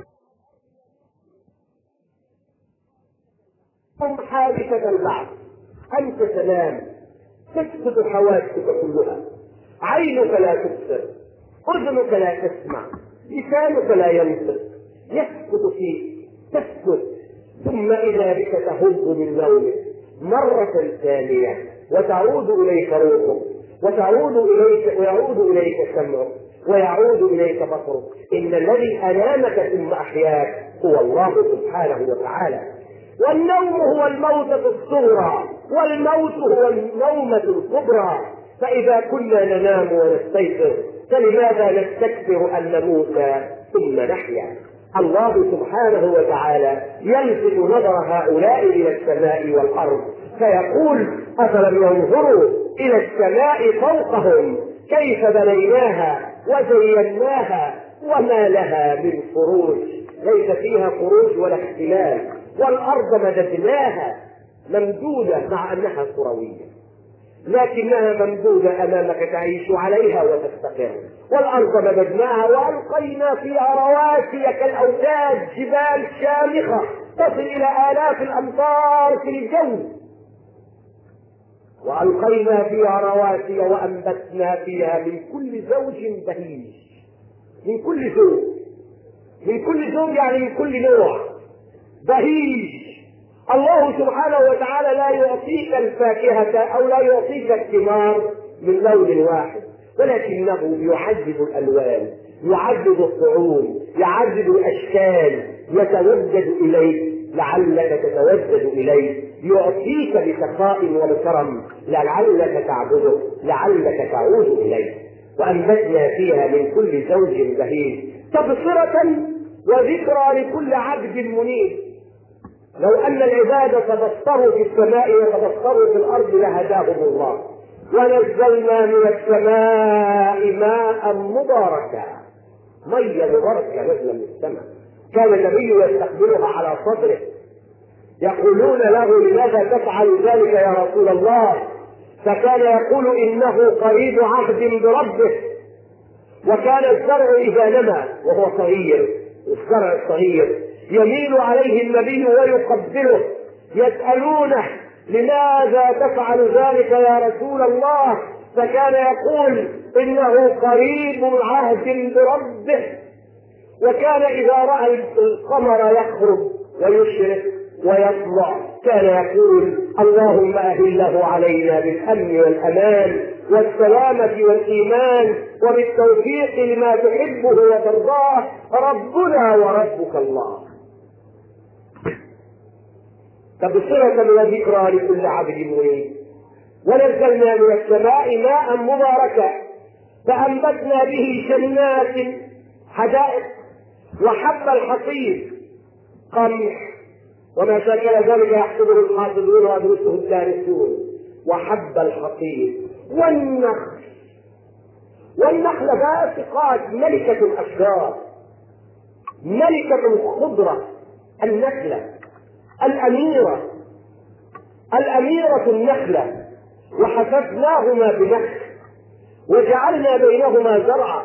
حادثة البعث. أنت تنام تسكت حواسك كلها، عينك لا تبصر، أذنك لا تسمع، لسانك لا ينطق، يسكت فيك تسكت، ثم إذا بك تهز من نومك مرة ثانية وتعود إليك روحك وتعود إليك ويعود إليك سمعك ويعود إليك بصرك. إن الذي أنامك ثم أحياك هو الله سبحانه وتعالى. والنوم هو الموتة الصغرى والموت هو النومة الكبرى. فإذا كنا ننام ونستيقظ فلماذا نستكثر أن نموت ثم نحيا؟ الله سبحانه وتعالى يلفت نظر هؤلاء إلى السماء والأرض فيقول: أفلم ينظروا إلى السماء فوقهم كيف بنيناها وزيناها وما لها من فروج، ليس فيها فروج ولا اختلاف، والأرض مددناها ممدودة مع أنها كروية. لكنها ممدودة أمامك تعيش عليها وتستقر. والأرض مددناها وألقينا فيها رواسي كالأوتاد، جبال شامخة تصل إلى آلاف الأمتار في الجو. وألقينا فيها رواسي وأنبتنا فيها من كل زوج بهيج. من كل زوج، من كل زوج يعني من كل نوع بهيج. الله سبحانه وتعالى لا يعطيك الفاكهة أو لا يعطيك الثمار من لون واحد، ولكنه يعدد الألوان، يعدد الطعوم، يعدد الأشكال، يتودد إليك لعلك تتودد إليه، يعطيك بسخاء وبكرم لعلك تعبده، لعلك تعود إليه. وأنبتنا فيها من كل زوج بهيج تبصرة وذكرى لكل عبد منيب. لو أن العباد تبصروا في السماء وتبصروا في الأرض لهداهم الله. ونزلنا من السماء ماء مباركا، مية مباركة نزل من السماء، كان النبي يستقبلها على صدره، يقولون له لماذا تفعل ذلك يا رسول الله؟ فكان يقول إنه قريب عهد بربه. وكان الزرع إذا نمى وهو صغير، الزرع الصغير يميل عليه النبي ويقبله، يسألونه لماذا تفعل ذلك يا رسول الله؟ فكان يقول إنه قريب عهد بربه. وكان إذا رأى القمر يخرج ويشرق ويطلع كان يقول اللهم أهله علينا بالأمن والأمان والسلامة والإيمان وبالتوفيق لما تحبه وترضاه ربنا وربك الله. تبصرة وذكرى لكل عبد منيب. ونزلنا من السماء ماء مباركا فأنبتنا به جنات حدائق وحب الحصيد قمح وما شاكل ذلك يحسبه الحاصدون ويدرسه الدارسون وحب الحصيد والنخل. والنخل باسقات ملكة الأشجار، ملكة الخضرة، النخلة الأميرة، الأميرة النخلة. وحففناهما بنخل وجعلنا بينهما زرعا.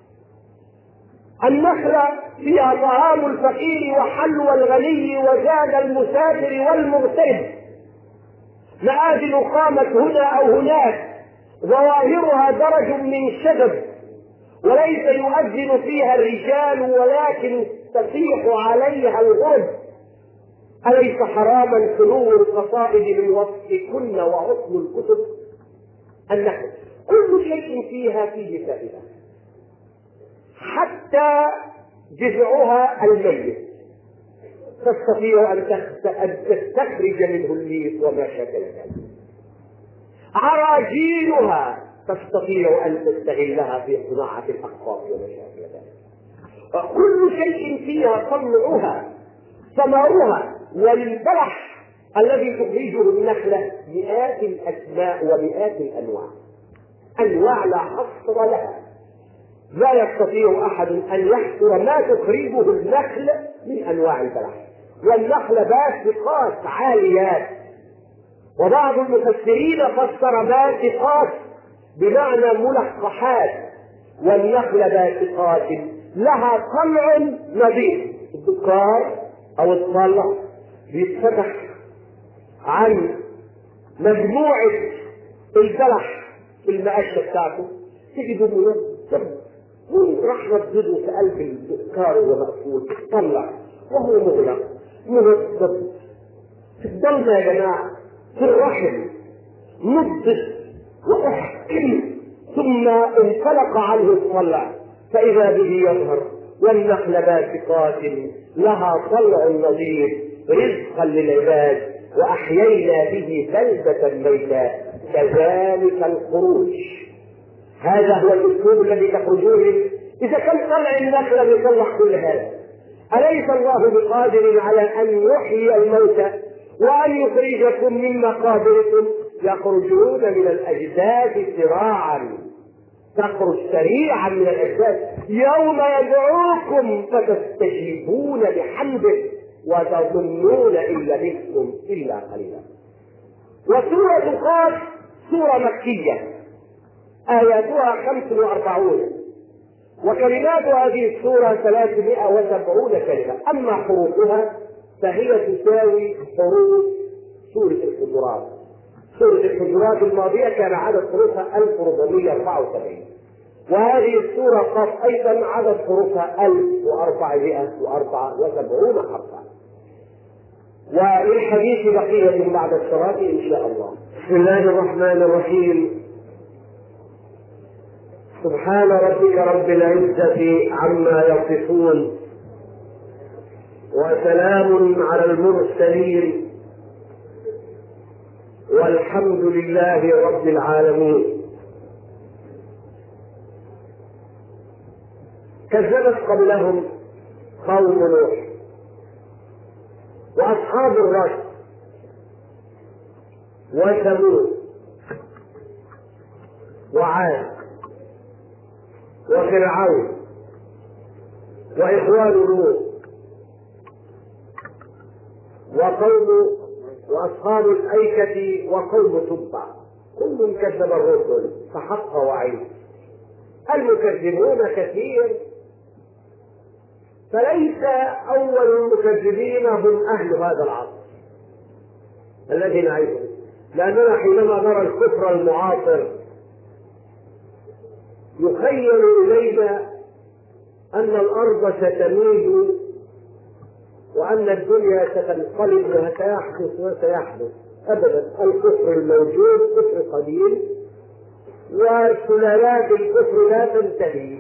النخلة فيها طعام الفقير وحلوى الغني وزاد المسافر والمغترب. مآذن قامت هنا أو هناك، ظواهرها درج من شجر، وليس يؤذن فيها الرجال ولكن تصيح عليها الغرب. أليس حراما خلو القصائد من وصفكن وعصم الكتب؟ النخل كل شيء فيها فيه فائدة، حتى جذعها الميت تستطيع أن تستخرج منه الليف وما شاكل ذلك. عراجينها تستطيع أن تستغلها في صناعة الأقطاب وما شاكل ذلك. كل شيء فيها طلعها ثمرها. والبلح الذي تخرجه النخلة مئات الأسماء ومئات الأنواع، أنواع لا حصر لها، لا يستطيع أحد أن يحصر ما تخرجه النخل من أنواع البلح. والنخل باسقات عاليات، وبعض المفسرين فسر باسقات بمعنى ملقحات. والنخل باسقات لها طلع نضيد، الدكار أو الطلع بيتفتح عن مجموعة البلح في المقاشة بتاعته تجده منظم راح ردده في قلب الدكار ومقفول تطلع وهو مغلق منظم في الضلمة يا جماعة في الرحم نضف وأحكم ثم انطلق عنه الطلع فإذا به يظهر. والنخل باسقات لها طلع نضيد رزقا للعباد وأحيينا به بلدة ميتا كذلك الخروج. هذا هو الأسلوب الذي تخرجون به. إذا كان طلع النخلة بيطلع كل هذا، أليس الله بقادر على أن يحيي الموتى وأن يخرجكم من مقابركم؟ يخرجون من الأجداث سراعا، تخرج سريعا من الأجداث يوم يدعوكم فتستجيبون بحمده وتظنون إن لبثتم إلا قليلا. وسورة قاف سورة مكية آياتها خمس وأربعون، وكلمات هذه السورة ثلاثمائة وسبعون كلمة، أما حروفها فهي تساوي حروف سورة الحجرات. سورة الحجرات الماضية كان عدد حروفها ألف وأربعمائة وأربعة وسبعين، وهذه السورة قد أيضا عدد حروفها ألف وأربعمائة وأربعة وسبعون حرفا. وللحديث بقية بعد الصلاة إن شاء الله. بسم الله الرحمن الرحيم. سبحان ربك رب العزة عما يصفون، وسلام على المرسلين، والحمد لله رب العالمين. كذبت قبلهم قوم نوح وأصحاب الرس وثمود وعاد وفرعون وإخوان لوط وقوم وأصحاب الأيكة وقوم تبع، كل كذب الرسل فحق وعيد. المكذبون كثير، فليس أول المكذبين هم أهل هذا العصر الذي نعيشه، لأننا حينما نرى الكفر المعاصر يخيل إلينا أن الأرض ستميل وأن الدنيا ستنقلب وسيحدث وسيحدث. أبدا، الكفر الموجود كفر قديم، وسلالات الكفر لا تنتهي،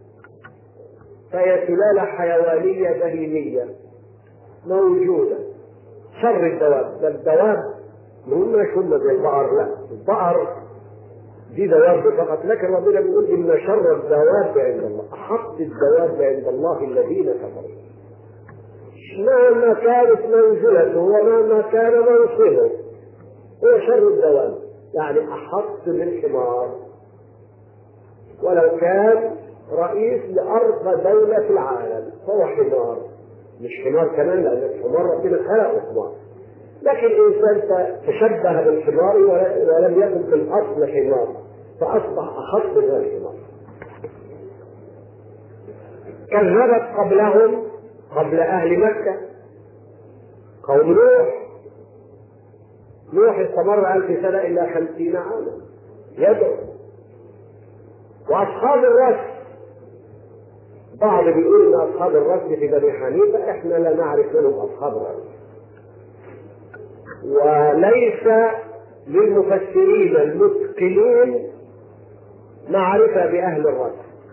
فهي سلالة حيوانية بهيمية موجودة. شر الدواب، ده الدواب مهمة كنا زي البقر، لا البقر دي دواب فقط، لكن ربنا بيقول إن شر الدواب عند الله، أحط الدواب عند الله الذين كفروا. مهما كانت منزلته ومهما كان منصبه هو شر الدواب، يعني أحط بالحمار ولو كان رئيس لأرقى دولة في العالم فهو حمار، مش حمار كمان لأن الحمار ربنا خلقه حمار، لكن الإنسان تشبه بالحمار ولم يكن في الأصل حمار فأصبح أخف من الحمار. كذبت قبلهم قبل أهل مكة قوم نوح. نوح استمر ألف سنة إلا خمسين عاما يدعو. وأصحاب الرس، بعض بيقول إن أصحاب الرس في بني حنيفة، إحنا لا نعرف منهم أصحاب الرس، وليس للمفسرين المتقنين معرفة بأهل الرس،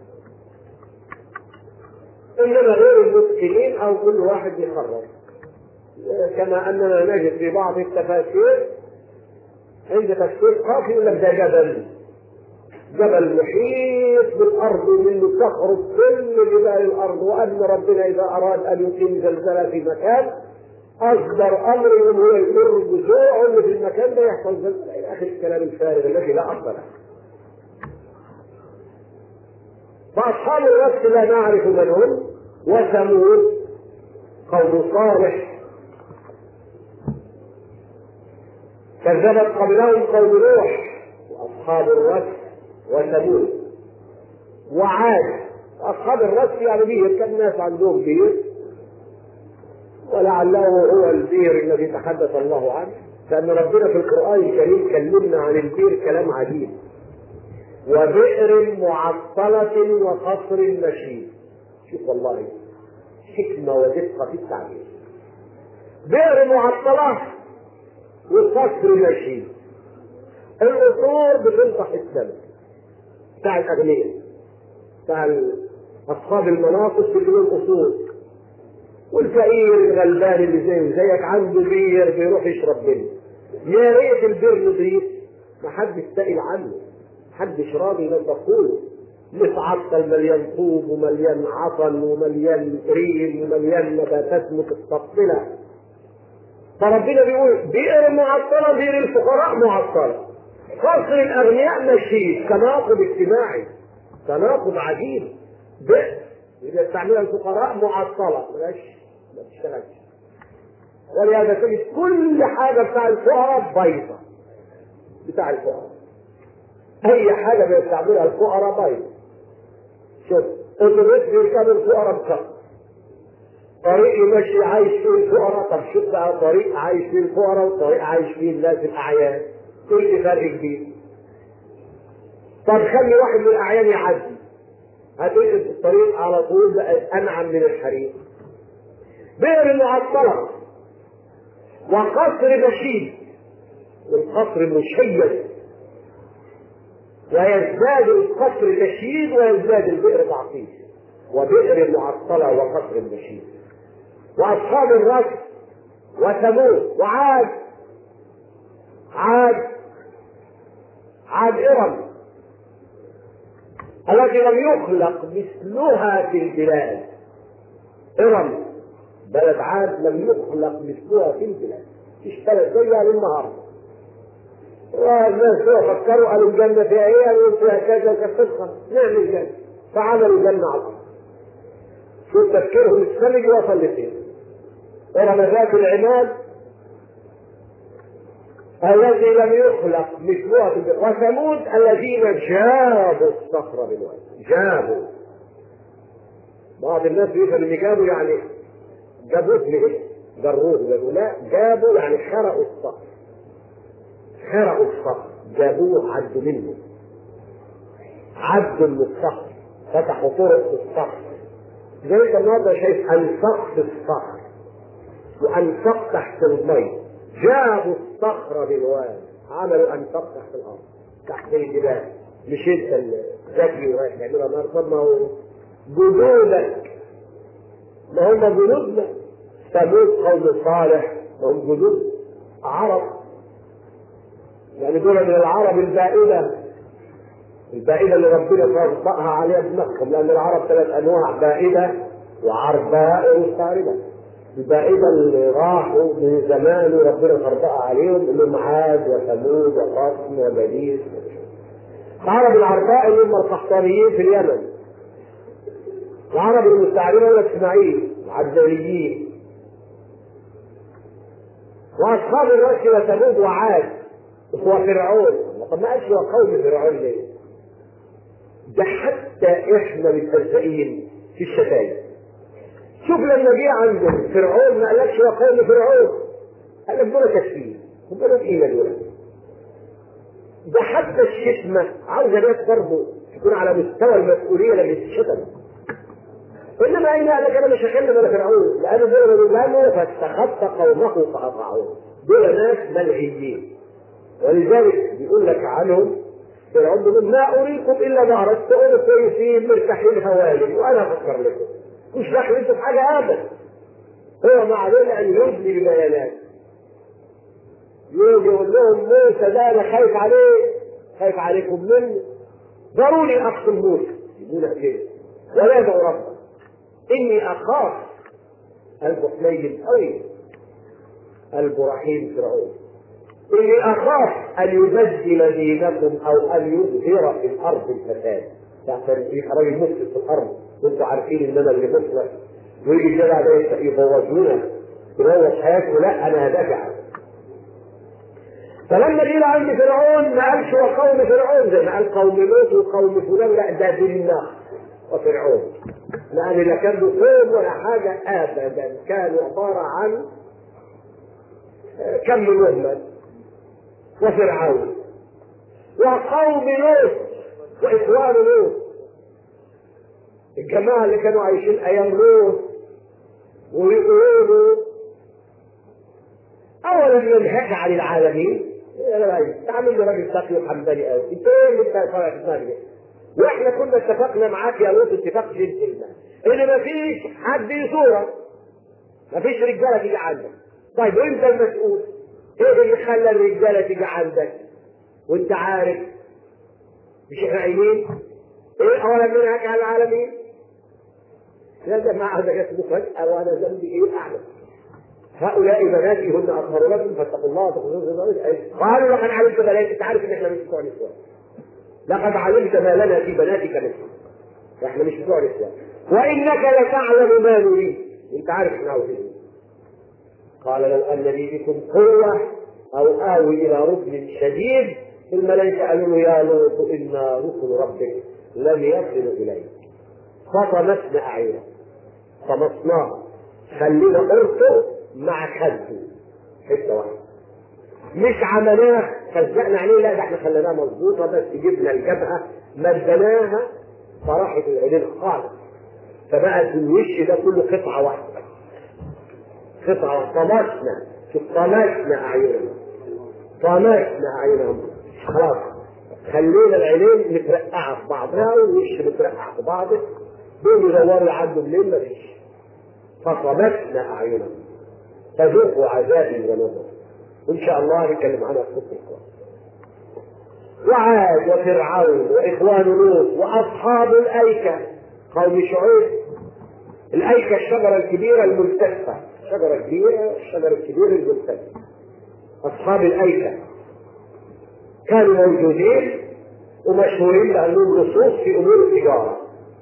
إنما غير المتقنين أو كل واحد يقرر، كما أننا نجد في بعض التفاسير عند تفسير قاف يقول لك ده جبل جبل محيط بالأرض منه تخرج كل جبال الأرض، وأن ربنا إذا أراد أن يقيم زلزلة في مكان أصدر أمر إنه هو يمر بجوع إن في المكان ده يحصل زلزلة إلى آخر الكلام الفارغ الذي لا أصل له. فأصحاب الرس لا نعرف من هم. وثمود قوم صالح. كذبت قبلهم قوم نوح وأصحاب الرس وثمود وعاد. أصحاب الرس يعني بير، كان الناس عندهم بير ولعله هو البير الذي تحدث الله عنه، لأن ربنا في القرآن الكريم كلمنا عن البير كلام عجيب. وبئر معطلة وقصر مشيد. شوف والله حكمة ودقة في التعبير. بئر معطلة وقصر مشيد. القصور بتنطح السماء بتاع الأغنياء، بتاع أصحاب المناصب في القصور، والفقير الغلبان اللي زي زيك عنده بير بيروح يشرب منه. يا ريت البير نضيف ما حدش سائل عنه، محدش راضي ينضفوه، متعطل مليان طوب ومليان عطن ومليان ريم ومليان نباتات متطفله. فربنا بيقول بئر معطله، بئر الفقراء معطله، قصر الاغنياء مشيد. تناقض اجتماعي، تناقض عجيب. بئر اذا استعملها الفقراء معطله ملاش ما تشتغلش، ولهذا تجد كل حاجه بتاع الفقراء بيضه بتاع الفقراء. اي حاجه بيستعملها الفقراء بايظه. شوف اتوبيس بيركبوا الفقراء بخط، طريق يمشي عايش فيه الفقراء، طب شوف بقى طريق عايش فيه الفقراء وطريق عايش فيه الناس الاعيان، كل فرق كبير. طب خلي واحد من الاعيان يعدي، هتقلب الطريق على طول بقى انعم من الحريق. بئر معطله وقصر بشيد، والقصر مشيد، ويزداد القصر نشيد ويزداد البئر تعطيل. وبئر معطله وقصر بشيد. واصحاب الرس وثمود وعاد، عاد عاد ارم التي لم يخلق مثلها في البلاد. ارم بلد عاد لم يخلق مثلها في البلاد، مفيش بلد زيها للنهارده. والناس فكروا قالوا الجنه فيها ايه؟ قالوا فيها كذا وكذا، نعمل جنه، فعملوا جنه على الارض. شوف تفكيرهم السمجي وصل لفين. ارم ذات العماد الذي لم يخلق مثلها في البلاد. وثمود الذين جابوا الصخر بالواد. جابوا، بعض الناس بيفهم ان جابوا يعني جابوه ليه؟ جروه جابوه، لا، جابوا يعني خرقوا الصخر. خرقوا الصخر، جابوه، عدوا منه، عدوا من الصخر، فتحوا طرق في الصخر. زي النهارده شايف انفاق في الصخر وانفاق تحت المي. جابوا الصخر بالواد، عملوا انفاق تحت الارض، تحت الجبال. مش انت الذكي ورايح تعملها نار، طب ما هو جدودك، ما هم جدودنا. ثمود قوم صالح وهم جدود عرب، يعني دول من العرب البائدة، البائدة اللي ربنا طبقها عليها دماغهم، لأن العرب ثلاث أنواع: بائدة وعرباء وصارمة. البائدة اللي راحوا من زمان وربنا طبقها عليهم اللي عاد وثمود وقاسم وبليس. العرب العرباء اللي هم القحطانيين في اليمن، العرب المستعمرين ولا اسماعيل العبداليين، واصحاب الرش وثمود وعاد وفرعون. طب ما قالش وقوم فرعون ليه؟ ده حتى احنا متهزئين في الشتايم. شوف لما جه عند فرعون ما قالكش وقوم فرعون، قال لك دول تشكيل، هم دول ايه دول؟ ده حتى الشتمه عاوزه ناس برضه تكون على مستوى المسؤوليه لما تتشتم. انما اين قال لك انا مش هكلم انا فرعون، لانه دول لانه فاستخف قومه فاطاعوه، دول ناس ملعيين. ولذلك بيقول لك عنهم فرعون بيقول ما اريكم الا ما اردت، تقولوا كويسين مرتاحين هوالي وانا افكر لكم، مش داخل انتوا في حاجه ابدا. هو ما علينا ان يدلي ببيانات، يجي يقول لهم موسى ده انا خايف عليه، خايف عليكم منه، ضروري اقتل موسى. يقول كده ولا يدعو ربه اني اخاف. قلبه حنين قوي، قلبه رحيم فرعون. اني اخاف ان يبدل دينكم او ان يظهر في الارض الفساد. يعني في راجل مفسد في الارض وانتم عارفين ان انا اللي مصلح، ويجي الجدع ده يبوظونا يبوظ حياته، لا انا هدافع. فلما جينا عند فرعون ما قالش وقوم فرعون زي ما قال قوم لوط وقوم فلان، لا ده بالنار وفرعون، لان لا كان له قوم ولا حاجه ابدا، كانوا عباره عن كم مهمل وفرعون وقوم لوط واخوان لوط، الجماعه اللي كانوا عايشين ايام لوط. ويقولوا اولا ينهك عن العالمين، تعمل لي راجل تقي وحمداني قوي، انت ايه اللي انت طالع في دماغك؟ واحنا كنا اتفقنا معاك يا لوط اتفاق جنتلمان ان مفيش حد يزورك، مفيش رجاله تيجي عندك. طيب وانت المسؤول، ايه اللي خلى الرجاله تيجي عندك وانت عارف؟ مش احنا قايلين ايه اولا منهك على العالمين؟ لا ده ما هذا جت مفاجاه وانا ذنبي ايه اعلم. هؤلاء بناتي هن اطهر لكم فاتقوا الله وتقولوا قالوا لقد علمت بناتي، انت عارف ان احنا مش بتوع نسوان، لقد علمت ما لنا في بناتك نسوان، احنا مش بتوع نسوان، وانك لتعلم ما نريد، انت عارف احنا عاوزين. قال لو ان لي بكم قوه او اوي الى ركن شديد الملائكة قالوا له يا لوط إن رسل ربك لم يصلوا إليك فطمسنا أعيننا طمسناها خلينا قرطه مع خده حتة واحدة مش عملناه خزقنا عليه، لا ده احنا خليناها مظبوطة بس جبنا الجبهة مدناها فراحت العينين خالص فبقت الوش ده كله قطعة واحدة قطعة واحدة طمسنا شوف طمسنا أعيننا طمسنا أعينهم خلاص خلينا العينين مترقعة في بعضها والوش مترقع في بعضه دول يدوروا يعدوا منين مفيش فطمسنا أعينهم فذوقوا عذابي ونذر وإن شاء الله نتكلم عنها في قصة القرآن. وعاد وفرعون وإخوان لوط وأصحاب الأيكة قوم شعيب. الأيكة الشجرة الكبيرة الملتفة شجرة كبيرة الشجرة الكبيرة الملتفة أصحاب الأيكة كانوا موجودين ومشهورين لأنهم نصوص في أمور التجارة.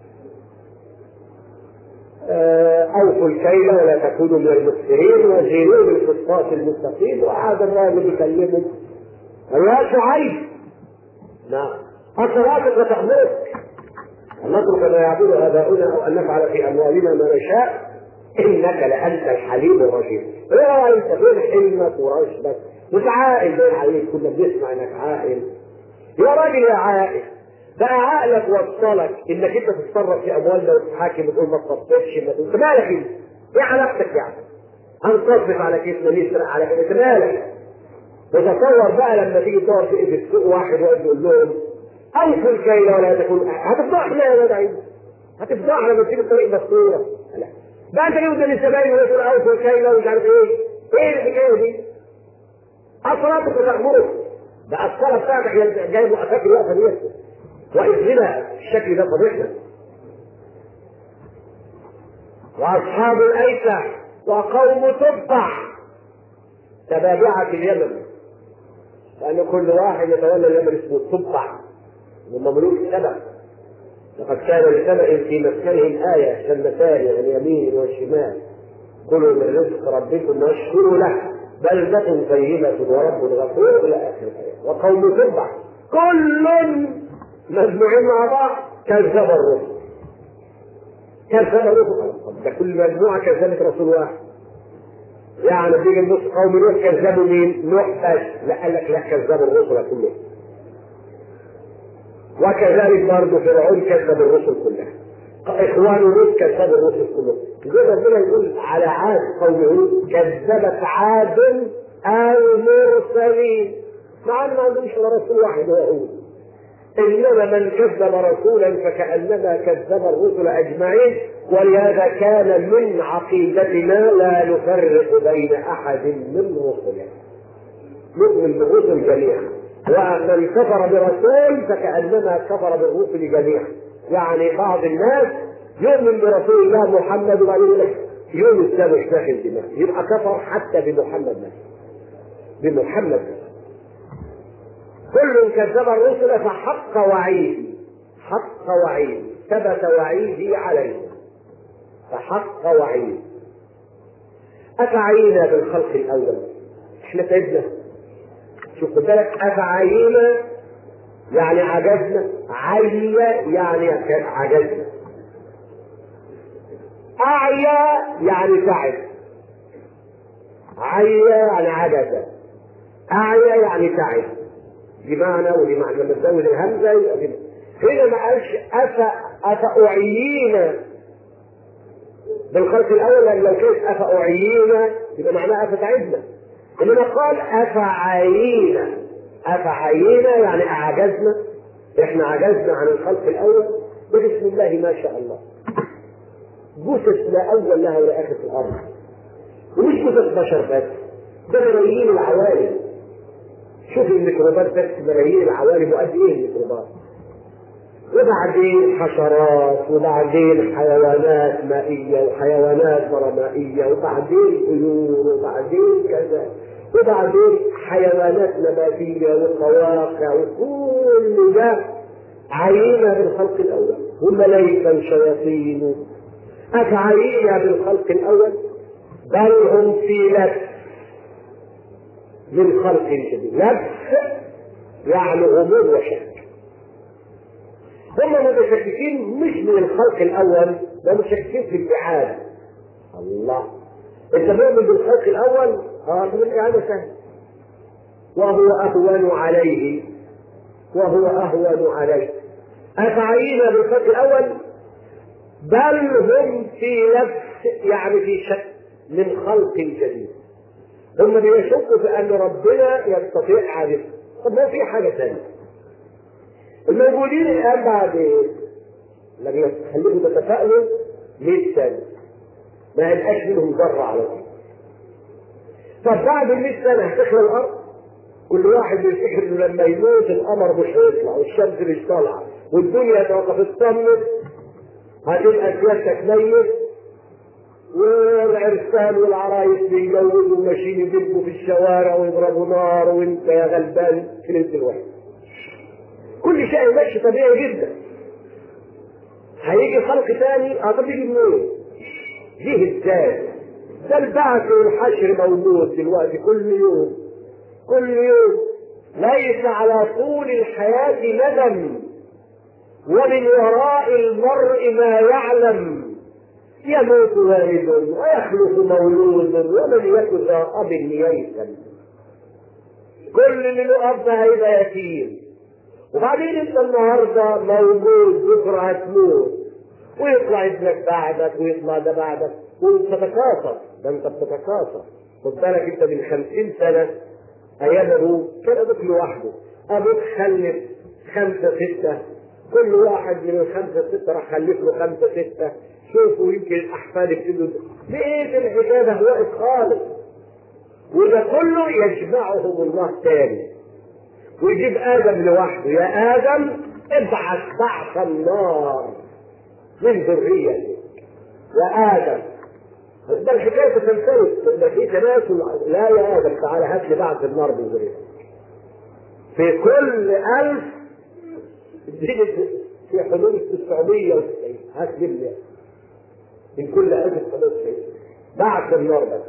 أوفوا الكيل ولا تكونوا من المخسرين وزينوا بالقسطاس المستقيم. وعاد الراجل يكلمه يا شعيب نعم أصلاتك تأمرك أن نترك ما يعبد آباؤنا أو أن نفعل في أموالنا ما نشاء إنك لأنت الحليم الرشيد. إيه أنت فين حلمك ورشدك مش عاقل باين عليك كنا بنسمع إنك عاقل يا راجل يا عاقل بقى عقلك وصلك انك انت تتصرف في اموالنا وتتحاكم وتقول ما تصرفش ما انت مالك انت؟ ايه علاقتك يعني؟ هنصرف على كيسنا نسرق على كده انت مالك؟ وتصور بقى لما تيجي تقعد في السوق واحد وقت يقول لهم اوفوا الكيل ولا تكون هتفضحنا يا جدع هتفضحنا لما تيجي الطريق مسطوره لا بقى انت جاي قدام الزباين وتقول اوفوا الكيل ومش عارف ايه ايه الحكايه دي؟ اصلاتك تأمرك بقى الصلاه بتاعتك جايبه فاكر الوقفه ديت وإذننا الشكل ده طبيعنا. وأصحاب الأيكة وقوم تبع تبابعة اليمن لأن كل واحد يتولى اليمن اسمه تبع ومملوك سبع. لقد كان لسبع في مسكنهم آية جنتان عن اليمين والشمال كلوا من رزق ربكم واشكروا له بلدة طيبة ورب غفور إلى آخر الآية. وقوم تبع كل مجموعين مع بعض كذب الرسل كذب الرسل ده كل مجموعة كذبت رسول واحد يعني بيجي النص قوم نوح كذبوا مين؟ نوح بس لا قال لك لا كذبوا الرسل كلهم وكذلك برضه فرعون كذب الرسل كلها اخوان لوط كذبوا الرسل كلهم زي ربنا يقول على عاد قوم هود كذبت عاد المرسلين مع ان ما عندهمش الا رسول واحد هو هود إنما من كذب رسولا فكأنما كذب الرسل أجمعين ولهذا كان من عقيدتنا لا نفرق بين أحد من رسله نؤمن بالرسل جميعا ومن كفر برسول فكأنما كفر بالرسل جميعا. يعني بعض الناس يؤمن برسول الله محمد وبعدين يقول لك يونس ده مش داخل دماغه يبقى كفر حتى بمحمد نفسه بمحمد نفسه. كل كذب الرسل فحق وعيدي حق وعيدي ثبت وعيدي عليهم فحق وعيدي. أفعينا بالخلق الأول احنا تعبنا شوف بالك أفعينا يعني عجزنا عيا يعني عجزنا أعيا يعني تعب عيا يعني عجز أعيا يعني تعب بمعنى وبمعنى لما تزود الهمزه يبقى كده. هنا ما قالش افا افاعيينا بالخلق الاول لان لو كانت افاعيينا يبقى معناها افتعبنا انما قال افعيينا افعيينا يعني اعجزنا احنا عجزنا عن الخلق الاول بسم الله ما شاء الله جثث لا اول لها ولا اخر في الارض ومش جثث بشر بس ده ملايين العوالم. شوف الميكروبات بس ملايين العوالم وقد ايه الميكروبات وبعدين حشرات وبعدين حيوانات مائية وحيوانات برمائية وبعدين طيور وبعدين كذا وبعدين حيوانات نباتية وقواقع وكل ده عينة بالخلق الأول والملائكة وشياطين أفعينا بالخلق الأول بل هم في لبس من خلق جديد. لبس يعني غموض وشك. هم متشككين مش من الخلق الاول، ده متشككين في الابعاد. الله، انت مؤمن بالخلق الاول؟ اه من الاعاده سهل، وهو اهون عليه وهو اهون عليه. افعينا بالخلق الاول، بل هم في نفس يعني في شك من خلق جديد. هم بيشكوا في ان ربنا يستطيع عادته. طب ما في حاجه ثانيه، الموجودين الان بعد لما تخليهم تتفائلوا مئة سنه ما يبقاش منهم ذره على طول. طب بعد المئة سنه هتخلى الارض، كل واحد بيفتكر انه لما يموت القمر مش هيطلع والشمس مش طالعه والدنيا توقف تصمت، هتبقى سيادتك ميت والعرسان والعرايس بيجوزوا وماشيين يدبوا في الشوارع ويضربوا نار وانت يا غلبان في ليله الوحده. كل شيء ماشي طبيعي جدا. هيجي خلق ثاني، اه طب يجي منين؟ جه ازاي؟ ده البعث والحشر موجود دلوقتي كل يوم كل يوم. ليس على طول الحياة ندم، ومن وراء المرء ما يعلم. يموت والد ويخلف مولود ومن يكن ذا أب ييسم. كل اللي له أب هيبقى يتيم. وبعدين انت النهارده موجود، بكره هتموت ويطلع ابنك بعدك ويطلع ده بعدك وتتكاثر. ده انت بتتكاثر. خد بالك انت من خمسين سنه ايام ابوك كان ابوك لوحده، ابوك خلف خمسه سته، كل واحد من الخمسه سته راح خلف له خمسه سته. شوفوا يمكن الاحفاد يبتدوا لقيت الحكايه ده واقف خالص. وده كله يجمعهم الله تاني ويجيب ادم لوحده. يا ادم ابعث بعث النار من ذريتك يا ادم. ده الحكايه تنتهي. ده في تناسل. لا يا ادم تعالى هات لي بعث النار من ذريتك. في كل ألف في حدود تسعمية وتسعين هات لي من كل ألف حدود تسعين بعث النار. بس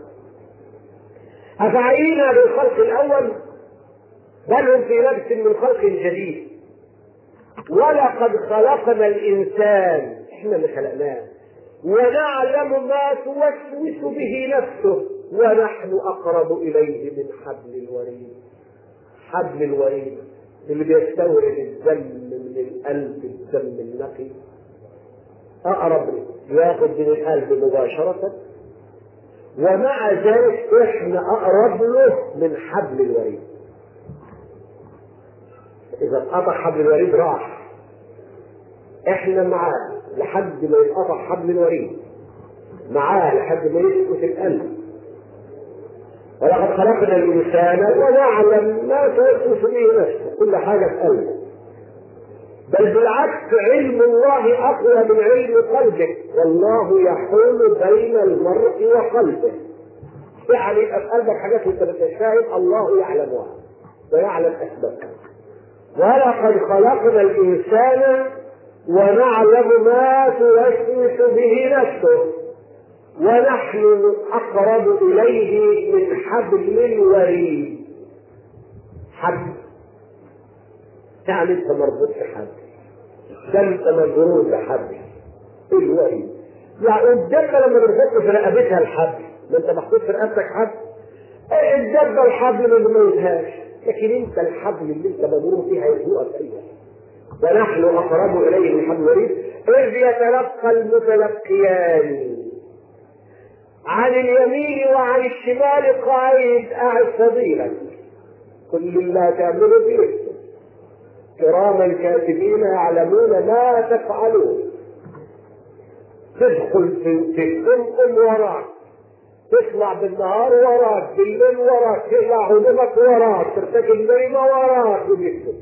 أفعينا بالخلق الأول، بل هم في لبس من خلق جديد. ولقد خلقنا الإنسان، احنا اللي خلقناه، ونعلم ما توسوس به نفسه ونحن أقرب إليه من حبل الوريد. حبل الوريد اللي بيستورد الدم من القلب، الدم النقي أقرب ياخذ من القلب مباشرة، ومع ذلك احنا أقرب له من حبل الوريد. إذا انقطع حبل الوريد راح، احنا معاه لحد ما ينقطع حبل الوريد، معاه لحد ما يسكت القلب. ولقد خلقنا الإنسان ونعلم ما توسوس به نفسه، كل حاجة في قلبه. بل بالعكس علم الله أقوى من علم قلبك، والله يحول بين المرء وقلبه. يعني يبقى في قلبك حاجات انت بتشاهد الله يعلمها ويعلم أسبابها. ولقد خلقنا الإنسان ونعلم ما توسوس به نفسه ونحن أقرب إليه من حبل الوريد. حبل يعني انت مربوط بحبل، ده انت مجرور بحبل الوريد. يعني الدبه لما بنحط في رقبتها الحبل، ما انت محطوط في رقبتك حبل، الدبه الحبل ما بيموتهاش، لكن انت الحبل اللي انت مجرور فيها يزوقك فيها. ونحن أقرب إليه من حبل الوريد إذ يتلقى المتلقيان عن اليمين وعن الشمال قاعد قاعد فضيلا كل الله تعمله فيه كراما كاتبين يعلمون ما تفعلون. تدخل في السمق وراك، تطلع بالنهار وراك، بالليل وراك، تقلع هدومك وراك، ترتكب جريمه وراك وبيكتب.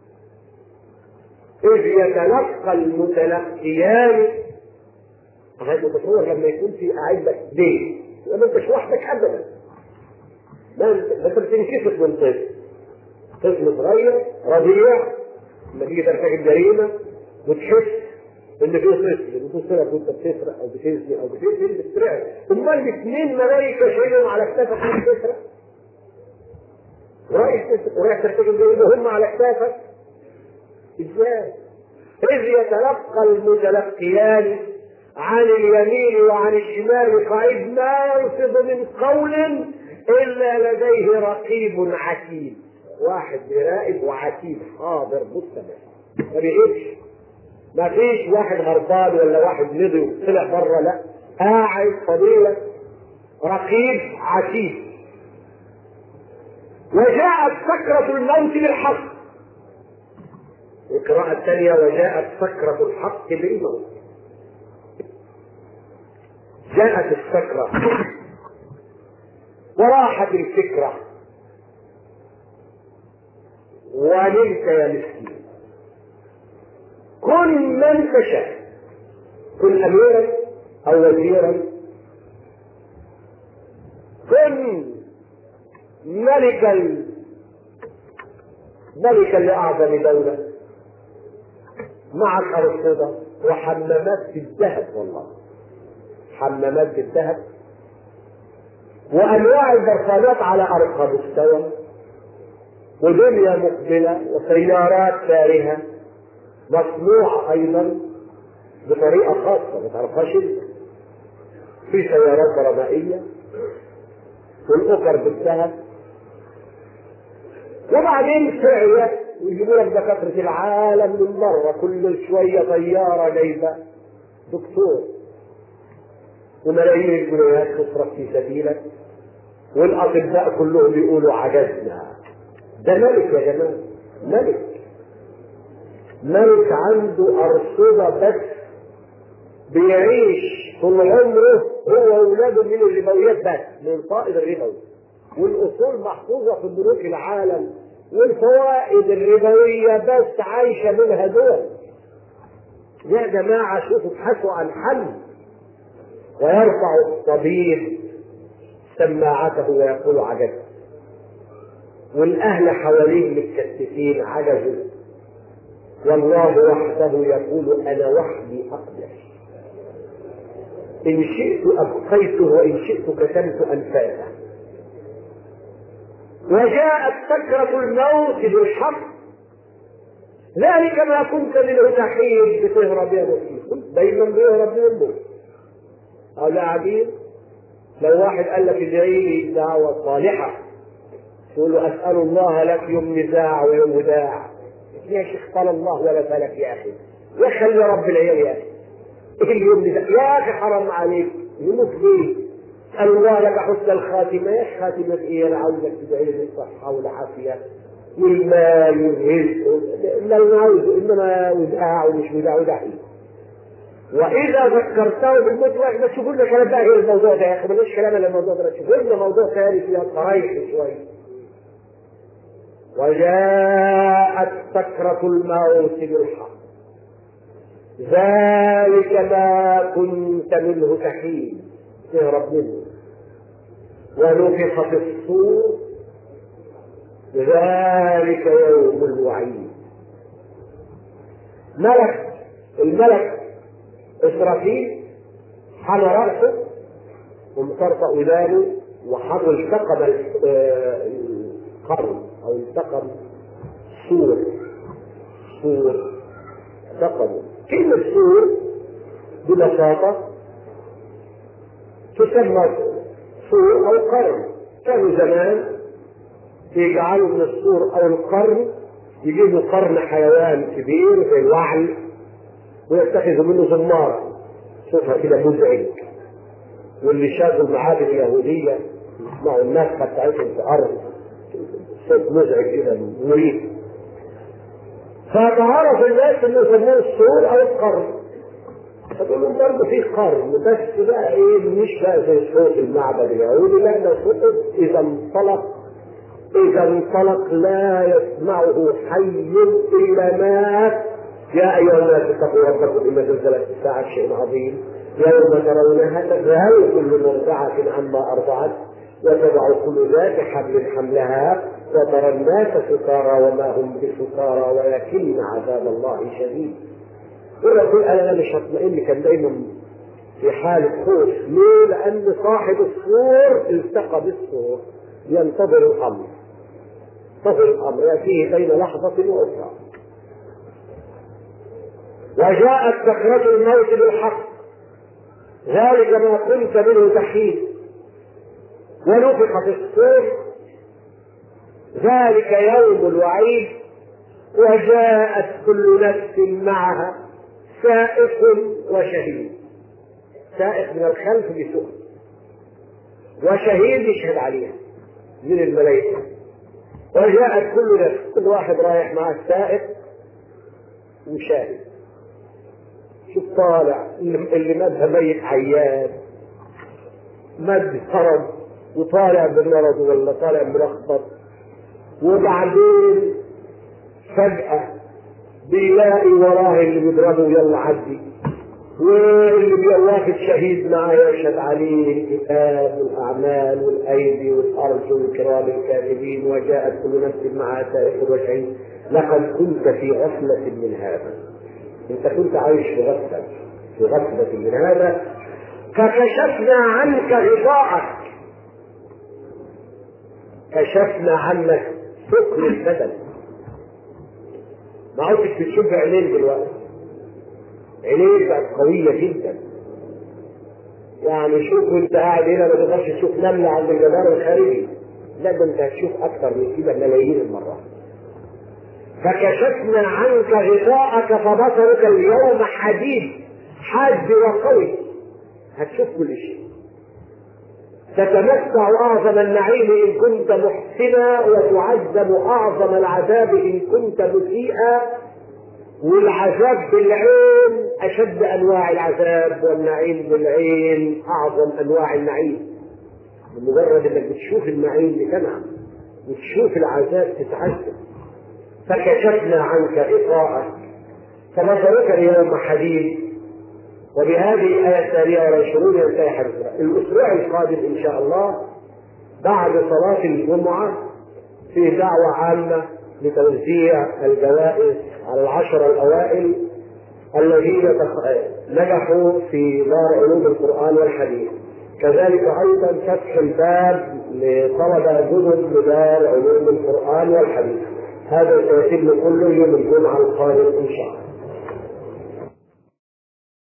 إذ يتلقى المتلقيان. هذا تصور لما يكون في قاعدك ليه؟ لما انتش وحدك ابدا. ما انت بتنكسف من طفل. طفل صغير رضيع لما تيجي ترتكب جريمه وتحس ان في طفل بتسرق وانت بتسرق او بتنسي او بتقتل بتسرق. امال الاثنين ملائكه شايلين على كتافك وانت بتسرق. ورايح ترتكب مهمة على كتافك. ازاي؟ إذ يتلقى المتلقيان عن اليمين وعن الشمال قعيد ما يلفظ من قول إلا لديه رقيب عتيد. واحد بيراقب وعتيد حاضر مستمع ما بيغيبش. ما فيش واحد هربان ولا واحد مضي وطلع بره، لا، قاعد فضيلة رقيب عتيد. وجاءت سكرة الموت بالحق. القراءة الثانية وجاءت سكرة الحق بالموت. جاءت السكرة وراحت الفكرة ونلت يا مسكين. كن من تشاء، كن أميرا أو وزيرا، كن ملكا ملكا لأعظم دولة معك أرصدة وحمامات بالذهب، والله حمامات بالذهب وأنواع البرفانات على أرقى مستوى ودنيا مقبلة وسيارات فارهة مصنوعة أيضا بطريقة خاصة ما تعرفهاش انت. في سيارات برمائية والأخر بالذهب. وبعدين سعية ويجيبوا لك دكاترة العالم من مرة، كل شوية طيارة جايبة دكتور وملايين الجنيهات تصرف في سبيلك، والأطباء كلهم بيقولوا عجزنا. ده ملك يا جماعة، ملك ملك عنده أرصدة بس بيعيش طول عمره هو وأولاده من الربويات بس، من فائض الربوي، والأصول محفوظة في بنوك العالم، والفوائد الربوية بس عايشة منها دول. يا جماعة شوفوا ابحثوا عن حل. ويرفع الطبيب سماعته ويقول عجز، والأهل حواليه متكتفين عجزوا، والله وحده يقول أنا وحدي أقدر، إن شئت أبقيته وإن شئت كتمت أنفاسه. وجاءت سكرة الموت بالحق، ذلك ما كنت منه تحيد بتهرب يا مسيح، دايما بيهرب من الموت. أو قاعدين لو واحد قال لك ادعي لي دعوة صالحة تقول له أسأل الله لك يوم نزاع ويوم وداع. يا شيخ قال الله ولا فلك يا أخي، يا خلي رب العيال يا أخي، إيه اليوم نزاع يا أخي حرام عليك يموت ليه؟ أسأل الله لك حسن الخاتمة. يا خاتمة إيه؟ أنا عاوزك تدعي لي بالصحة والعافية والمال والرزق، لا أنا عاوزه، إنما وداع ومش وداع وداعي. وإذا ذكرته بالموت واحد ما تشوفوا لنا كلام بقى غير الموضوع ده يا أخي، مالناش كلام إلا الموضوع ده، تشوفوا لنا موضوع ثاني فيها صرايح شوية. وجاءت سكرة الموت بالحق، ذلك ما كنت منه تحيد تهرب منه. ونفخ في الصور، ذلك يوم الوعيد. ملك الملك إسرافيل حمى رأسه ومطرطق ودانه وحمل التقم القرن أو التقم سور سور التقم. كلمة سور ببساطة تسمى سور أو قرن. كانوا زمان يجعلوا من السور أو القرن يجيبوا قرن حيوان كبير زي الوعل ويتخذوا منه زمارة صوتها كده مزعج، واللي شافوا المعابد اليهودية يسمعوا النفخة بتاعتهم في أرض صوت مزعج كده مريب، فتعرف الناس انه يسموه السور او القرن. فتقول لهم برضه في قرن بس بقى ايه مش بقى زي صوت المعبد اليهودي، لان صوت اذا انطلق اذا انطلق لا يسمعه حي الا مات. يا ايها الناس اتقوا ربكم ان زلزلة الساعة شيء عظيم، يوم ترونها تذهل كل مرضعة عما ارضعت وتضع كل ذات حمل حملها وترى الناس سكارى وما هم بسكارى ولكن عذاب الله شديد. يقول انا مش هطمئن، كان دايما في حالة خوف. ليه؟ لان صاحب السور التقى بالسور ينتظر الامر. فهو الأمر يأتيه بين لحظة وأخرى. وجاءت سكرة الموت بالحق، ذلك ما كنت منه تحيد، ونفخ في الصور، ذلك يوم الوعيد، وجاءت كل نفس معها سائق وشهيد. سائق من الخلف بسوء، وشهيد يشهد عليها من الملائكة. وجاءت كل نفس، كل واحد رايح مع السائق وشاهد. شوف طالع اللي مدها ميت عيان، مد فرض وطالع بالمرض ولا طالع ملخبط، وبعدين فجأة بيلاقي وراه اللي بيضربه يلا عدي، واللي بيواخد شهيد معاه يشهد عليه الكتاب والاعمال والايدي والارجل الكرام الكاتبين. وجاءت كل نفس معها سائق وشهيد. لقد كنت في غفلة من هذا، انت كنت عايش في غفلة في غفلة من هذا، فكشفنا عنك غطاءك، كشفنا عنك ثقل البدن. ما عدتش بتشوف عينين دلوقتي، عينين بقت قوية جدا. يعني شوف وانت قاعد هنا ما تقدرش تشوف نملة عند الجدار الخارجي، لا ده انت هتشوف اكثر من كده ملايين المرات. فكشفنا عنك غطاءك فبصرك اليوم حديد، حاد وقوي، هتشوف كل شيء. تتمتع اعظم النعيم ان كنت محسنا، وتعذب اعظم العذاب ان كنت مسيئا. والعذاب بالعين اشد انواع العذاب، والنعيم بالعين اعظم انواع النعيم. بمجرد انك بتشوف النعيم بتنعم، وتشوف العذاب تتعذب. فكشفنا عنك غطاءك فبصرك اليوم حديد. وبهذه الآية التالية والعشرون ينتهي حديثنا. الأسبوع القادم إن شاء الله بعد صلاة الجمعة في دعوة عامة لتوزيع الجوائز على العشر الأوائل الذين نجحوا في دار علوم القرآن والحديث. كذلك أيضا فتح الباب لطلبة جدد لدار علوم القرآن والحديث. هذا سيتم كله يوم الجمعة القادم إن شاء الله.